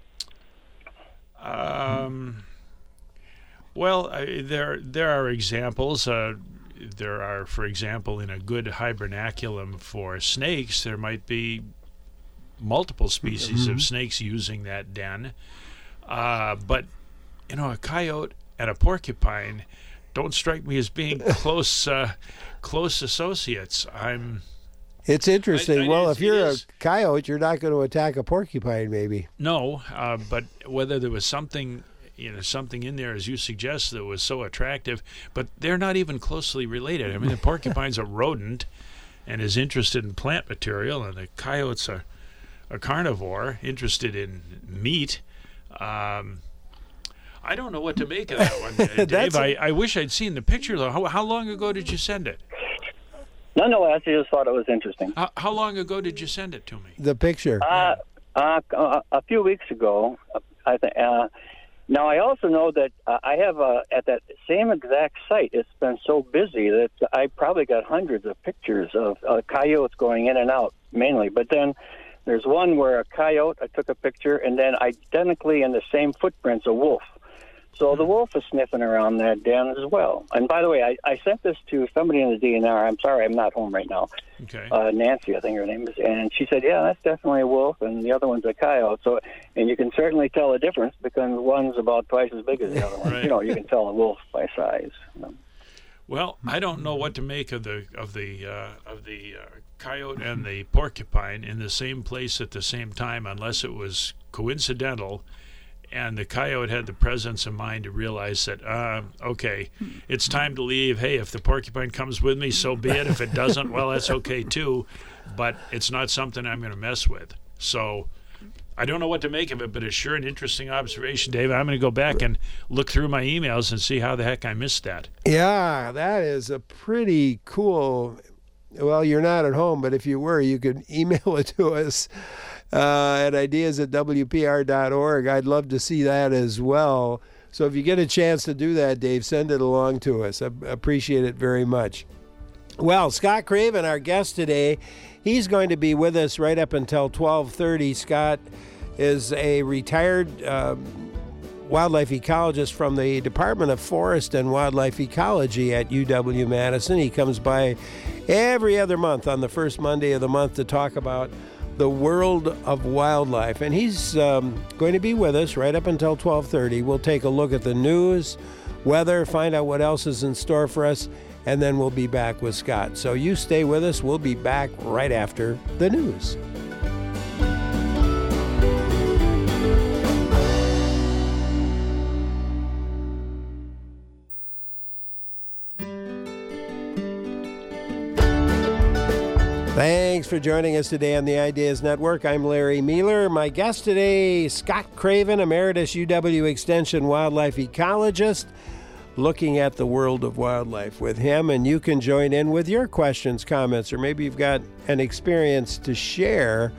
Um, well, uh, there there are examples. Uh, there are, for example, in a good hibernaculum for snakes, there might be multiple species Mm-hmm. of snakes using that den. Uh, but, you know, a coyote and a porcupine don't strike me as being close uh, close associates. I'm... It's interesting. I- I- well, it's- if you're it a is- coyote, you're not going to attack a porcupine, maybe. No, uh, but whether there was something, you know, something in there, as you suggest, that was so attractive, but they're not even closely related. I mean, the porcupine's a rodent and is interested in plant material, and the coyote's a, a carnivore interested in meat. Um, I don't know what to make of that one, uh, Dave. I, I wish I'd seen the picture, though. How, how long ago did you send it? Nonetheless, I just thought it was interesting. How, how long ago did you send it to me? The picture. Uh, uh, uh, a few weeks ago, I think. Uh, now, I also know that uh, I have uh, at that same exact site. It's been so busy that I probably got hundreds of pictures of uh, coyotes going in and out, mainly. But then there's one where a coyote. I took a picture, and then identically in the same footprints, a wolf. So the wolf is sniffing around that den as well. And by the way, I, I sent this to somebody in the D N R. I'm sorry, I'm not home right now. Okay. Uh, Nancy, I think her name is. And she said, yeah, that's definitely a wolf, and the other one's a coyote. So, and you can certainly tell the difference because one's about twice as big as the other one. Right. You know, you can tell a wolf by size. Well, I don't know what to make of the of the uh, of the uh, coyote and the porcupine in the same place at the same time, unless it was coincidental, and the coyote had the presence of mind to realize that, uh, okay, it's time to leave. Hey, if the porcupine comes with me, so be it. If it doesn't, well, that's okay too, but it's not something I'm going to mess with. So I don't know what to make of it, but it's sure an interesting observation, Dave. I'm going to go back and look through my emails and see how the heck I missed that. Yeah, that is a pretty cool. Well, you're not at home, but if you were, you could email it to us uh, at ideas at W P R dot org. I'd love to see that as well. So if you get a chance to do that, Dave, send it along to us. I appreciate it very much. Well, Scott Craven, our guest today, he's going to be with us right up until twelve thirty. Scott is a retired uh, wildlife ecologist from the Department of Forest and Wildlife Ecology at U W-Madison. He comes by every other month on the first Monday of the month to talk about the world of wildlife. And he's um, going to be with us right up until twelve thirty. We'll take a look at the news, weather, find out what else is in store for us, and then we'll be back with Scott. So you stay with us. We'll be back right after the news. Thanks for joining us today on the Ideas Network. I'm Larry Mueller. My guest today, Scott Craven, Emeritus U W Extension wildlife ecologist, looking at the world of wildlife with him. And you can join in with your questions, comments, or maybe you've got an experience to share.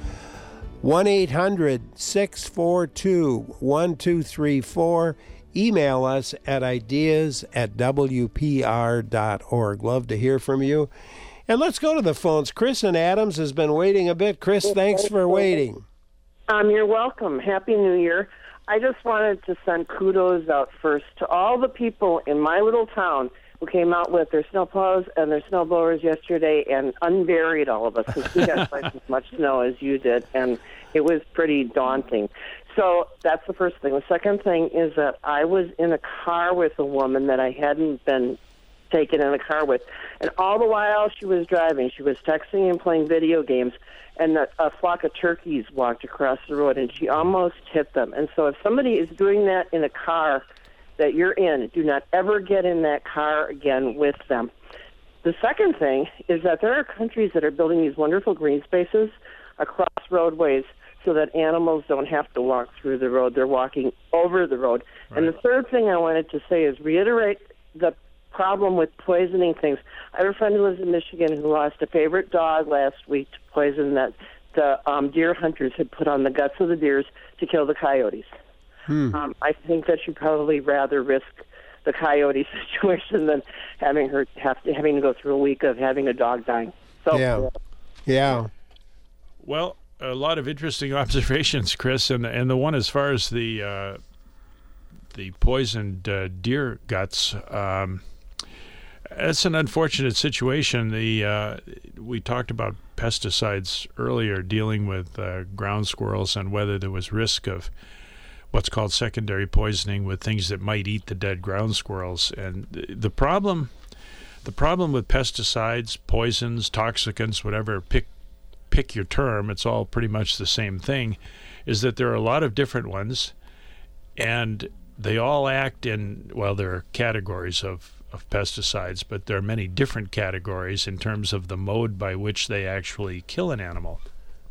one eight hundred, six four two, one two three four. Email us at ideas at W P R dot org. Love to hear from you. And let's go to the phones. Chris and Adams has been waiting a bit. Chris, thanks for waiting. Um, you're welcome. Happy New Year. I just wanted to send kudos out first to all the people in my little town who came out with their snowplows and their snowblowers yesterday and unburied all of us because we got twice as much snow as you did, and it was pretty daunting. So that's the first thing. The second thing is that I was in a car with a woman that I hadn't been taken in a car with, and all the while she was driving, she was texting and playing video games, and a, a flock of turkeys walked across the road, and she almost hit them. And so if somebody is doing that in a car that you're in, do not ever get in that car again with them. The second thing is that there are countries that are building these wonderful green spaces across roadways so that animals don't have to walk through the road. They're walking over the road. Right. And the third thing I wanted to say is reiterate the problem with poisoning things. I have a friend who lives in Michigan who lost a favorite dog last week to poison that the um, deer hunters had put on the guts of the deers to kill the coyotes. Hmm. Um, I think that she'd probably rather risk the coyote situation than having her have to, having to go through a week of having a dog dying. So, yeah, yeah. Well, a lot of interesting observations, Chris, and the, and the one as far as the uh, the poisoned uh, deer guts. Um, It's an unfortunate situation. The uh, we talked about pesticides earlier, dealing with uh, ground squirrels and whether there was risk of what's called secondary poisoning with things that might eat the dead ground squirrels. And the, the problem, the problem with pesticides, poisons, toxicants, whatever, pick pick your term, it's all pretty much the same thing, is that there are a lot of different ones, and they all act in, well, there are categories of of pesticides, but there are many different categories in terms of the mode by which they actually kill an animal.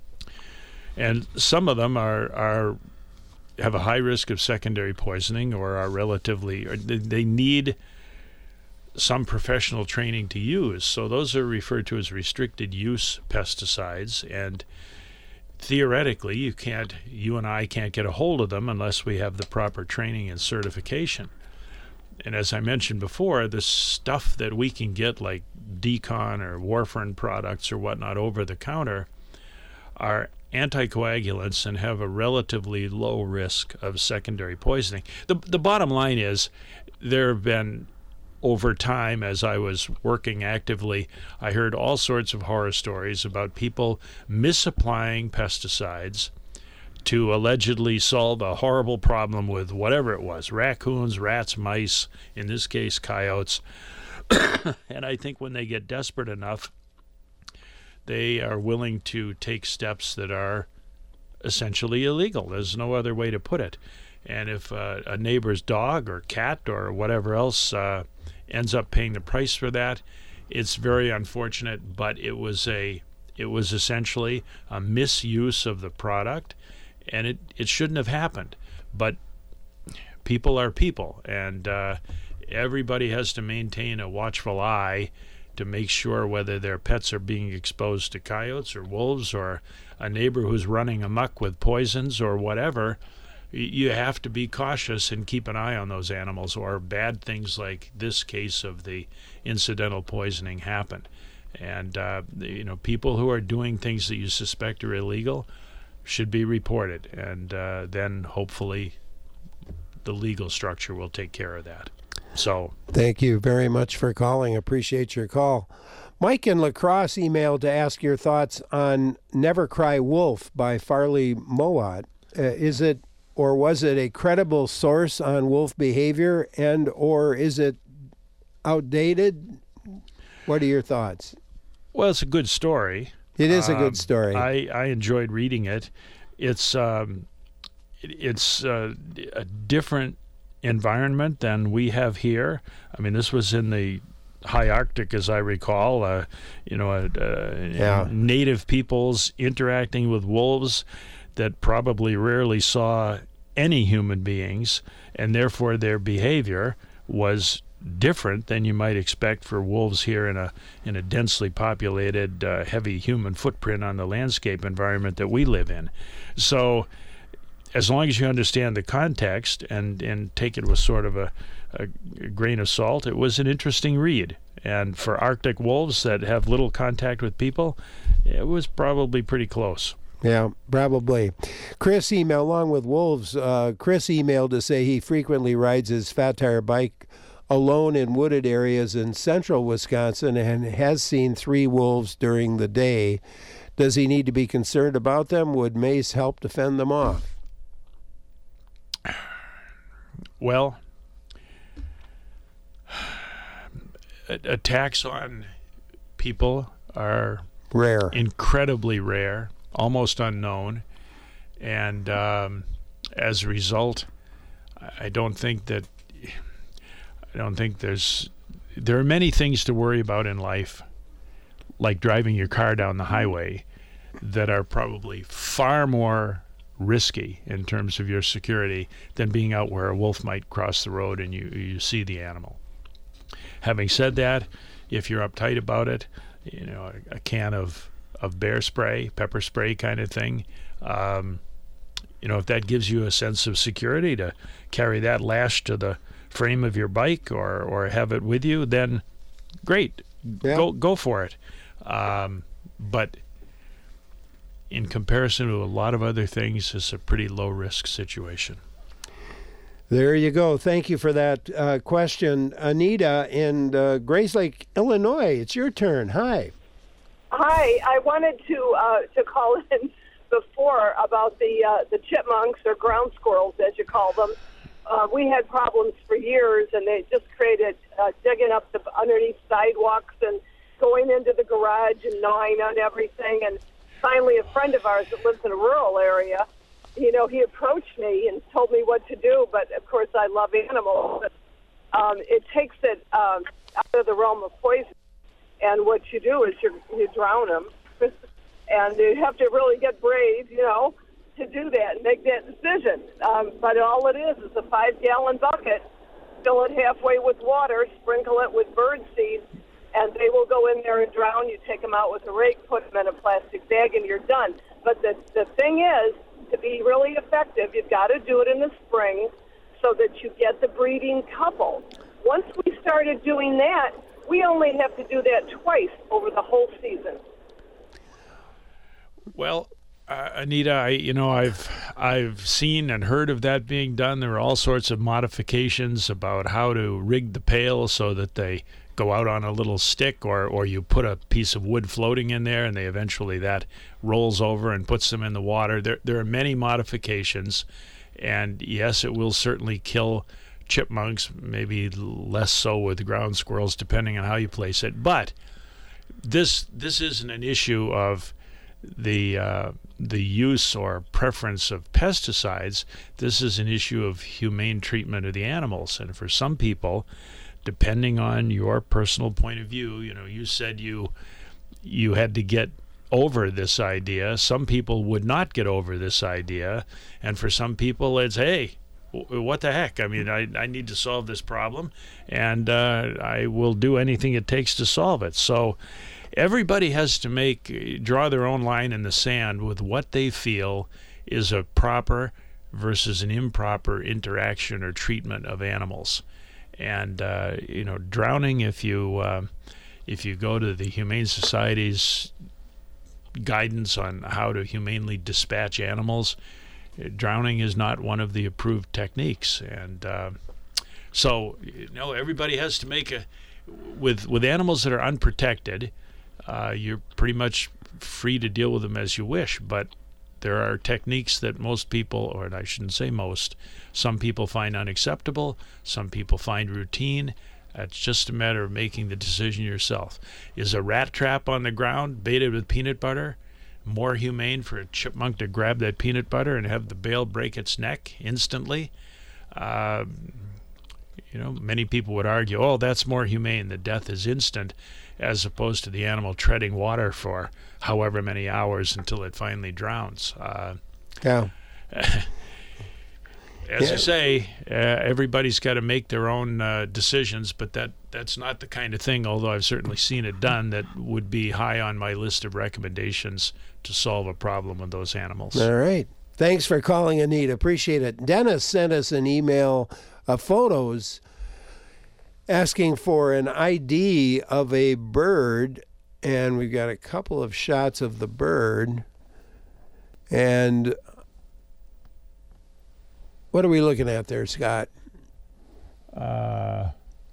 And some of them are are have a high risk of secondary poisoning, or are relatively, or they need some professional training to use. So those are referred to as restricted use pesticides, and theoretically you can't, you and I can't get a hold of them unless we have the proper training and certification. And as I mentioned before, the stuff that we can get, like Decon or warfarin products or whatnot over the counter, are anticoagulants and have a relatively low risk of secondary poisoning. The, the bottom line is there have been, over time, as I was working actively, I heard all sorts of horror stories about people misapplying pesticides to allegedly solve a horrible problem with whatever it was, raccoons, rats, mice, in this case, coyotes. And I think when they get desperate enough, they are willing to take steps that are essentially illegal. There's no other way to put it. And if uh, a neighbor's dog or cat or whatever else uh, ends up paying the price for that, it's very unfortunate, but it was a it was essentially a misuse of the product, and it, it shouldn't have happened. But people are people, and uh, everybody has to maintain a watchful eye to make sure whether their pets are being exposed to coyotes or wolves or a neighbor who's running amok with poisons or whatever. You have to be cautious and keep an eye on those animals, or bad things like this case of the incidental poisoning happen. And uh, you know, people who are doing things that you suspect are illegal should be reported, and uh, then hopefully the legal structure will take care of that. So thank you very much for calling. Appreciate your call. Mike in La Crosse emailed to ask your thoughts on Never Cry Wolf by Farley Mowat. Uh, is it or was it a credible source on wolf behavior, and or is it outdated? What are your thoughts? Well, it's a good story. It is a um, good story. I, I enjoyed reading it. It's um, it, it's uh, a different environment than we have here. I mean, this was in the high Arctic, as I recall. Uh, you know, uh, uh, yeah. native peoples interacting with wolves that probably rarely saw any human beings, and therefore their behavior was different than you might expect for wolves here in a in a densely populated, uh, heavy human footprint on the landscape environment that we live in. So as long as you understand the context and, and take it with sort of a, a grain of salt, it was an interesting read. And for Arctic wolves that have little contact with people, it was probably pretty close. Yeah, probably. Chris emailed, along with wolves, uh, Chris emailed to say he frequently rides his Fat Tire bike alone in wooded areas in central Wisconsin and has seen three wolves during the day. Does he need to be concerned about them? Would mace help to fend them off? Well, attacks on people are rare, incredibly rare, almost unknown, and um, as a result, I don't think that I don't think there's there are many things to worry about in life, like driving your car down the highway, that are probably far more risky in terms of your security than being out where a wolf might cross the road and you you see the animal. Having said that, if you're uptight about it, you know, a, a can of of bear spray, pepper spray kind of thing, um, you know, if that gives you a sense of security to carry that lashed to the frame of your bike or or have it with you, then great, yeah. go go for it. Um, but in comparison to a lot of other things, it's a pretty low-risk situation. There you go. Thank you for that uh, question. Anita in uh, Grayslake, Illinois, it's your turn. Hi. Hi. I wanted to uh, to call in before about the uh, the chipmunks, or ground squirrels, as you call them. Uh, we had problems for years, and they just created uh, digging up the underneath sidewalks and going into the garage and gnawing on everything. And finally, a friend of ours that lives in a rural area, you know, he approached me and told me what to do. But, of course, I love animals. But, um, it takes it um, out of the realm of poison. And what you do is you, you drown them. And you have to really get brave, you know, to do that and make that decision. Um, but all it is is a five-gallon bucket, fill it halfway with water, sprinkle it with bird seed, and they will go in there and drown. You take them out with a rake, put them in a plastic bag, and you're done. But the, the thing is, to be really effective, you've got to do it in the spring so that you get the breeding couple. Once we started doing that, we only have to do that twice over the whole season. Well, Uh, Anita, I, you know, I've I've seen and heard of that being done. There are all sorts of modifications about how to rig the pail so that they go out on a little stick, or, or you put a piece of wood floating in there, and they eventually that rolls over and puts them in the water. There there are many modifications, and yes, it will certainly kill chipmunks, maybe less so with ground squirrels, depending on how you place it. But this this isn't an issue of the uh, the use or preference of pesticides. This is an issue of humane treatment of the animals. And for some people, depending on your personal point of view, you know, you said you you had to get over this idea. Some people would not get over this idea, and for some people, it's hey, what the heck? I mean, I I need to solve this problem, and uh, I will do anything it takes to solve it. So everybody has to make draw their own line in the sand with what they feel is a proper versus an improper interaction or treatment of animals. And uh, you know, drowning, if you uh, if you go to the Humane Society's guidance on how to humanely dispatch animals, drowning is not one of the approved techniques. And uh, so, you know, everybody has to make a with with animals that are unprotected. Uh, you're pretty much free to deal with them as you wish, but there are techniques that most people, or I shouldn't say most, some people find unacceptable, some people find routine. It's just a matter of making the decision yourself. Is a rat trap on the ground baited with peanut butter more humane for a chipmunk to grab that peanut butter and have the bail break its neck instantly? Uh, you know, many people would argue, oh, that's more humane. The death is instant, as opposed to the animal treading water for however many hours until it finally drowns. Uh, yeah. As yeah. you say, uh, everybody's got to make their own uh, decisions, but that, that's not the kind of thing, although I've certainly seen it done, that would be high on my list of recommendations to solve a problem with those animals. All right. Thanks for calling, Anita. Appreciate it. Dennis sent us an email of photos asking for an I D of a bird, and we've got a couple of shots of the bird. And what are we looking at there, Scott? Uh,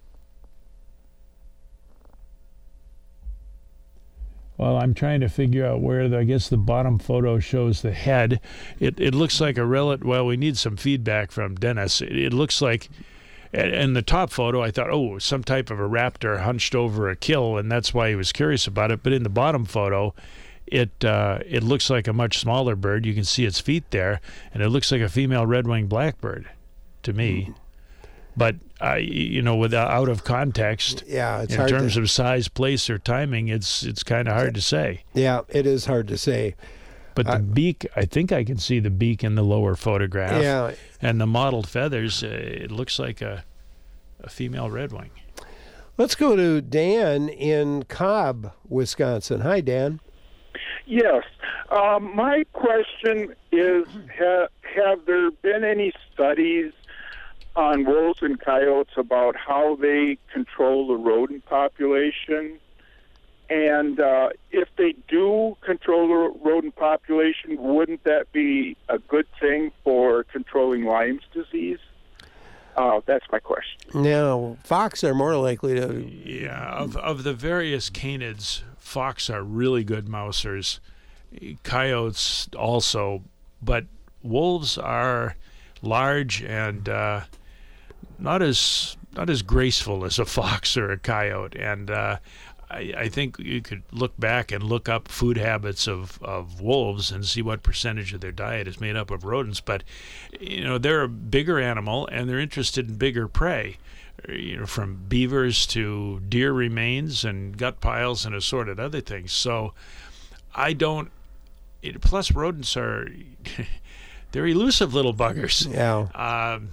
well, I'm trying to figure out where the, I guess the bottom photo shows the head. It it looks like a relic. Well, we need some feedback from Dennis. It, it looks like, in the top photo, I thought, oh, some type of a raptor hunched over a kill, and that's why he was curious about it. But in the bottom photo, it uh, it looks like a much smaller bird. You can see its feet there, and it looks like a female red-winged blackbird to me. Mm. But, uh, you know, without out of context, yeah, it's in hard terms to, of size, place, or timing, it's it's kind of hard to say. Yeah, it is hard to say. But the uh, beak, I think I can see the beak in the lower photograph. Yeah. And the mottled feathers, uh, it looks like a, a female redwing. Let's go to Dan in Cobb, Wisconsin. Hi, Dan. Yes. Um, my question is, ha- have there been any studies on wolves and coyotes about how they control the rodent population? And uh, if they do control the rodent population, wouldn't that be a good thing for controlling Lyme's disease? Uh, that's my question. Now, fox are more likely to... Yeah, of, of the various canids, fox are really good mousers. Coyotes also, but wolves are large and uh, not as not as graceful as a fox or a coyote. And uh, I, I think you could look back and look up food habits of, of wolves and see what percentage of their diet is made up of rodents. But, you know, they're a bigger animal and they're interested in bigger prey, you know, from beavers to deer remains and gut piles and assorted other things. So I don't, it, plus rodents are, they're elusive little buggers. Yeah. Um,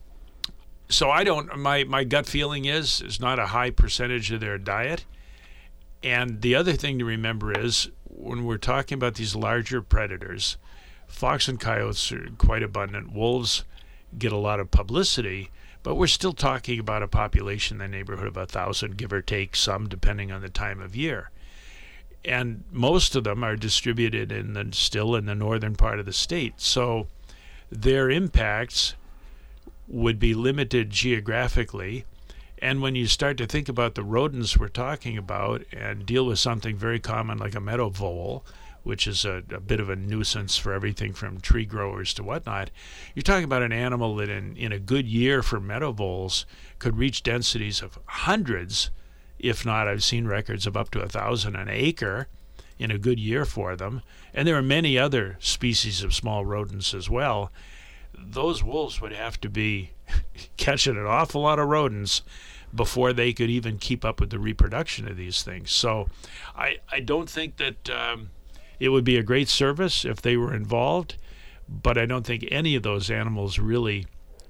so I don't, my, my gut feeling is, is not a high percentage of their diet. And the other thing to remember is when we're talking about these larger predators, fox and coyotes are quite abundant. Wolves get a lot of publicity, but we're still talking about a population in the neighborhood of a thousand, give or take some, depending on the time of year. and most of them are distributed in the still in the northern part of the state. So their impacts would be limited geographically. And when you start to think about the rodents we're talking about and deal with something very common like a meadow vole, which is a, a bit of a nuisance for everything from tree growers to whatnot, you're talking about an animal that in, in a good year for meadow voles could reach densities of hundreds, if not, I've seen records of up to a thousand an acre in a good year for them. And there are many other species of small rodents as well. Those wolves would have to be catching an awful lot of rodents before they could even keep up with the reproduction of these things. So I, I don't think that um, it would be a great service if they were involved, but I don't think any of those animals really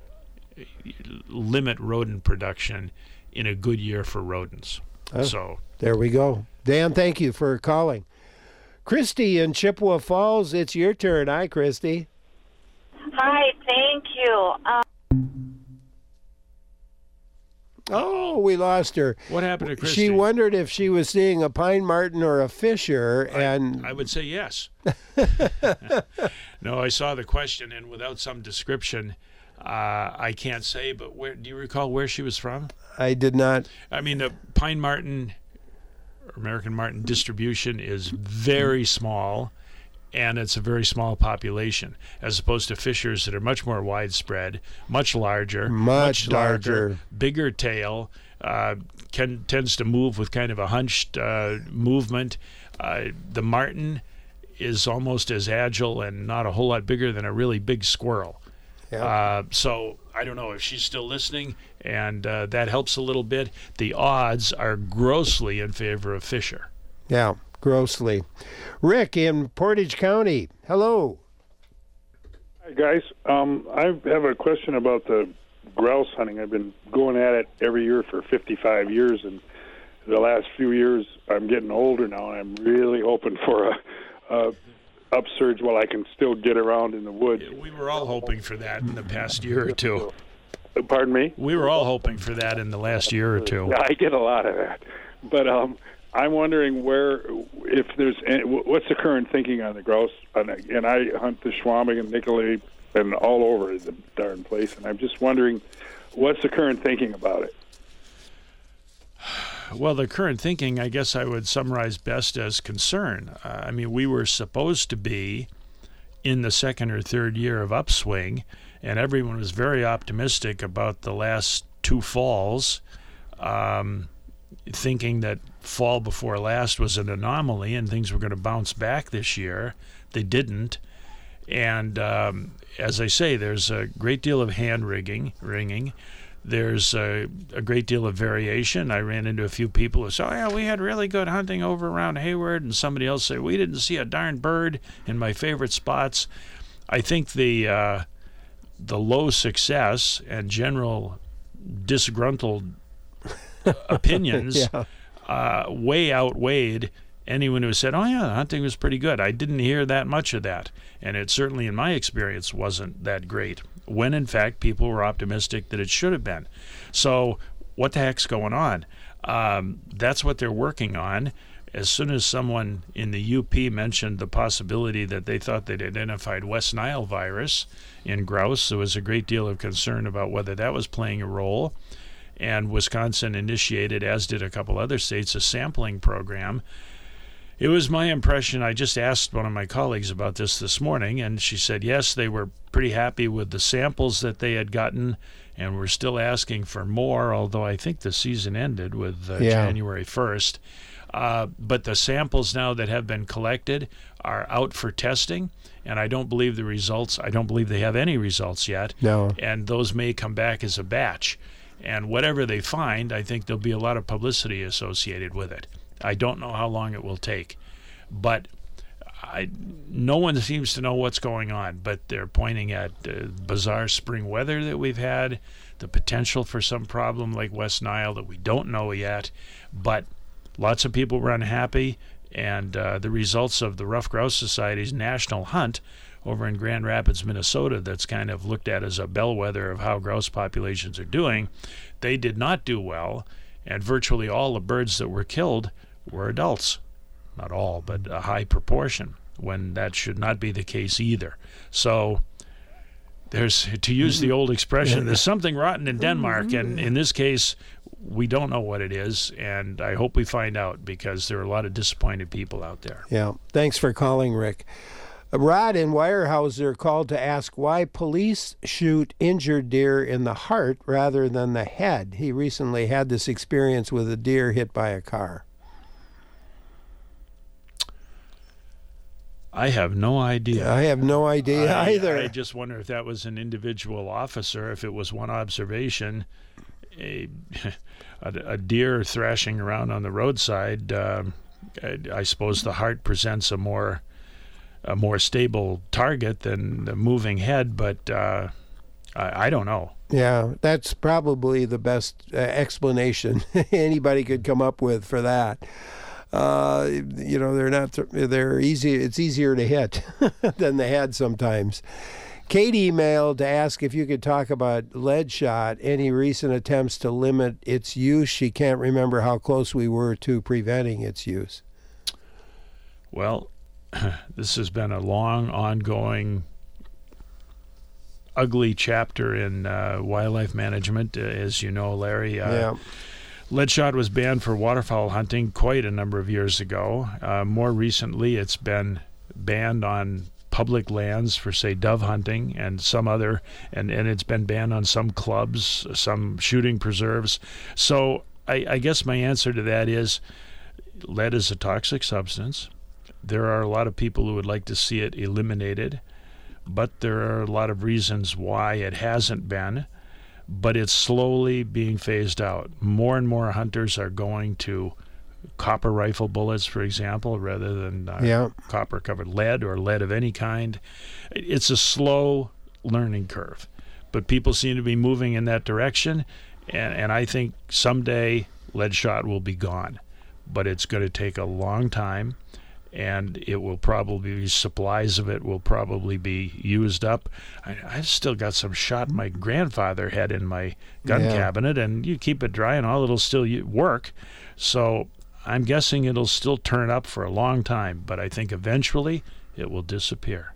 limit rodent production in a good year for rodents. Oh, so there we go. Dan, thank you for calling. Christy in Chippewa Falls, it's your turn. Hi, Christy. Hi, thank you. Um, oh, we lost her. What happened to Christy? She wondered if she was seeing a pine marten or a fisher, and I would say yes. No, I saw the question, and without some description, uh, I can't say. But where do you recall where she was from? I did not. I mean, the pine marten, or American marten distribution is very small, and it's a very small population, as opposed to fishers that are much more widespread, much larger, much, much larger, larger, bigger tail, uh, can tends to move with kind of a hunched uh, movement. Uh, the marten is almost as agile and not a whole lot bigger than a really big squirrel. Yeah. Uh, so I don't know if she's still listening, and uh, that helps a little bit. The odds are grossly in favor of fisher. Yeah, grossly. Rick in Portage County, hello. Hi, guys. Um, I have a question about the grouse hunting. I've been going at it every year for fifty-five years, and the last few years I'm getting older now, and I'm really hoping for a, a upsurge while I can still get around in the woods. We were all hoping for that in the past year or two. Pardon me? We were all hoping for that in the last year or two. I get a lot of that. But um, I'm wondering where, if there's, any, what's the current thinking on the grouse? And I hunt the Schwamig and Nicolay and all over the darn place, and I'm just wondering, what's the current thinking about it? Well, the current thinking, I guess I would summarize best as concern. Uh, I mean, we were supposed to be in the second or third year of upswing, and everyone was very optimistic about the last two falls, um, thinking that fall before last was an anomaly and things were going to bounce back this year. They didn't. And um, as I say, there's a great deal of hand rigging, ringing. There's a, a great deal of variation. I ran into a few people who said, oh, yeah, we had really good hunting over around Hayward, and somebody else said, we didn't see a darn bird in my favorite spots. I think the uh, the low success and general disgruntled opinions yeah. uh, way outweighed anyone who said, oh, yeah, the hunting was pretty good. I didn't hear that much of that, and it certainly, in my experience, wasn't that great, when, in fact, people were optimistic that it should have been. So what the heck's going on? Um, that's what they're working on. As soon as someone in the U P mentioned the possibility that they thought they'd identified West Nile virus in grouse, there was a great deal of concern about whether that was playing a role. And Wisconsin initiated, as did a couple other states, a sampling program. It was my impression, I just asked one of my colleagues about this this morning, and she said, yes, they were pretty happy with the samples that they had gotten, and were still asking for more, although I think the season ended with uh, Yeah. January first. Uh, but the samples now that have been collected are out for testing, and I don't believe the results, I don't believe they have any results yet. No. And those may come back as a batch. And whatever they find, I think there'll be a lot of publicity associated with it. I don't know how long it will take, but I, no one seems to know what's going on, but they're pointing at uh, bizarre spring weather that we've had, the potential for some problem like West Nile that we don't know yet, but lots of people were unhappy, and uh, the results of the Rough Grouse Society's national hunt over in Grand Rapids, Minnesota, that's kind of looked at as a bellwether of how grouse populations are doing, they did not do well, and virtually all the birds that were killed were adults. not all, but a high proportion, when that should not be the case either. So there's, to use the old expression, there's something rotten in Denmark, and in this case, we don't know what it is, and I hope we find out, because there are a lot of disappointed people out there. Yeah. Thanks for calling, Rick. Rod in Weyerhaeuser called to ask why police shoot injured deer in the heart rather than the head. He recently had this experience with a deer hit by a car. I have no idea. I have no idea I, either. I just wonder if that was an individual officer, if it was one observation. A, a, a deer thrashing around on the roadside, uh, I, I suppose the heart presents a more a more stable target than the moving head, but uh, I, I don't know. Yeah, that's probably the best uh, explanation anybody could come up with for that. Uh, you know, they're not, they're easy. It's easier to hit than the head sometimes. Kate emailed to ask if you could talk about lead shot, any recent attempts to limit its use. She can't remember how close we were to preventing its use. Well, this has been a long, ongoing, ugly chapter in uh, wildlife management, uh, as you know, Larry. Uh, yeah. Lead shot was banned for waterfowl hunting quite a number of years ago. Uh, more recently, it's been banned on public lands for, say, dove hunting and some other, and, and it's been banned on some clubs, some shooting preserves. So I, I guess my answer to that is lead is a toxic substance. There are a lot of people who would like to see it eliminated, but there are a lot of reasons why it hasn't been. But it's slowly being phased out. More and more hunters are going to copper rifle bullets, for example, rather than uh, yeah. copper-covered lead or lead of any kind. It's a slow learning curve, but people seem to be moving in that direction, and, and I think someday lead shot will be gone. But it's going to take a long time, and it will probably, supplies of it will probably be used up. I, I've still got some shot my grandfather had in my gun Yeah. cabinet, and you keep it dry and all, it'll still u- work. So I'm guessing it'll still turn up for a long time, but I think eventually it will disappear.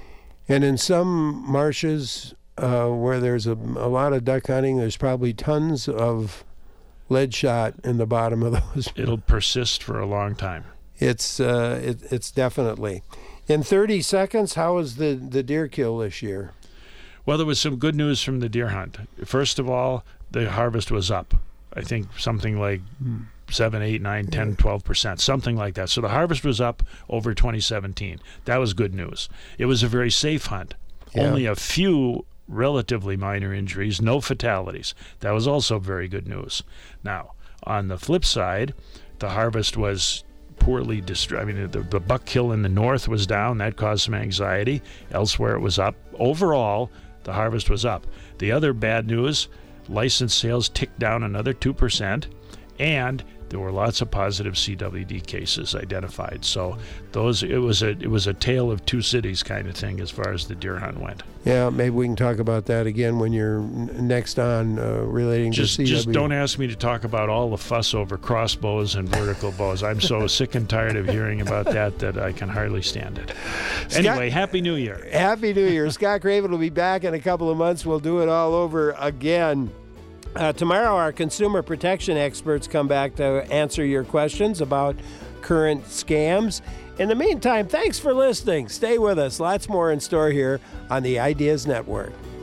And in some marshes uh, where there's a, a lot of duck hunting, there's probably tons of lead shot in the bottom of those. It'll persist for a long time. It's uh, it, it's definitely. In thirty seconds, how was the, the deer kill this year? Well, there was some good news from the deer hunt. First of all, the harvest was up. I think something like seven, eight, nine, ten, twelve percent, something like that. So the harvest was up over twenty seventeen. That was good news. It was a very safe hunt. Yeah. Only a few relatively minor injuries, no fatalities. That was also very good news. Now, on the flip side, the harvest was poorly distributed. I mean, the, the buck kill in the north was down. That caused some anxiety. Elsewhere, it was up. Overall, the harvest was up. The other bad news, licensed sales ticked down another two percent, and there were lots of positive C W D cases identified. So those it was a it was a tale of two cities kind of thing as far as the deer hunt went. Yeah, maybe we can talk about that again when you're n- next on uh, relating Just to C W D. just don't ask me to talk about all the fuss over crossbows and vertical bows. I'm so sick and tired of hearing about that that I can hardly stand it. Scott, Anyway, Happy New Year. Happy New Year. Scott Craven will be back in a couple of months. We'll do it all over again. Uh, tomorrow, our consumer protection experts come back to answer your questions about current scams. In the meantime, thanks for listening. Stay with us. Lots more in store here on the Ideas Network.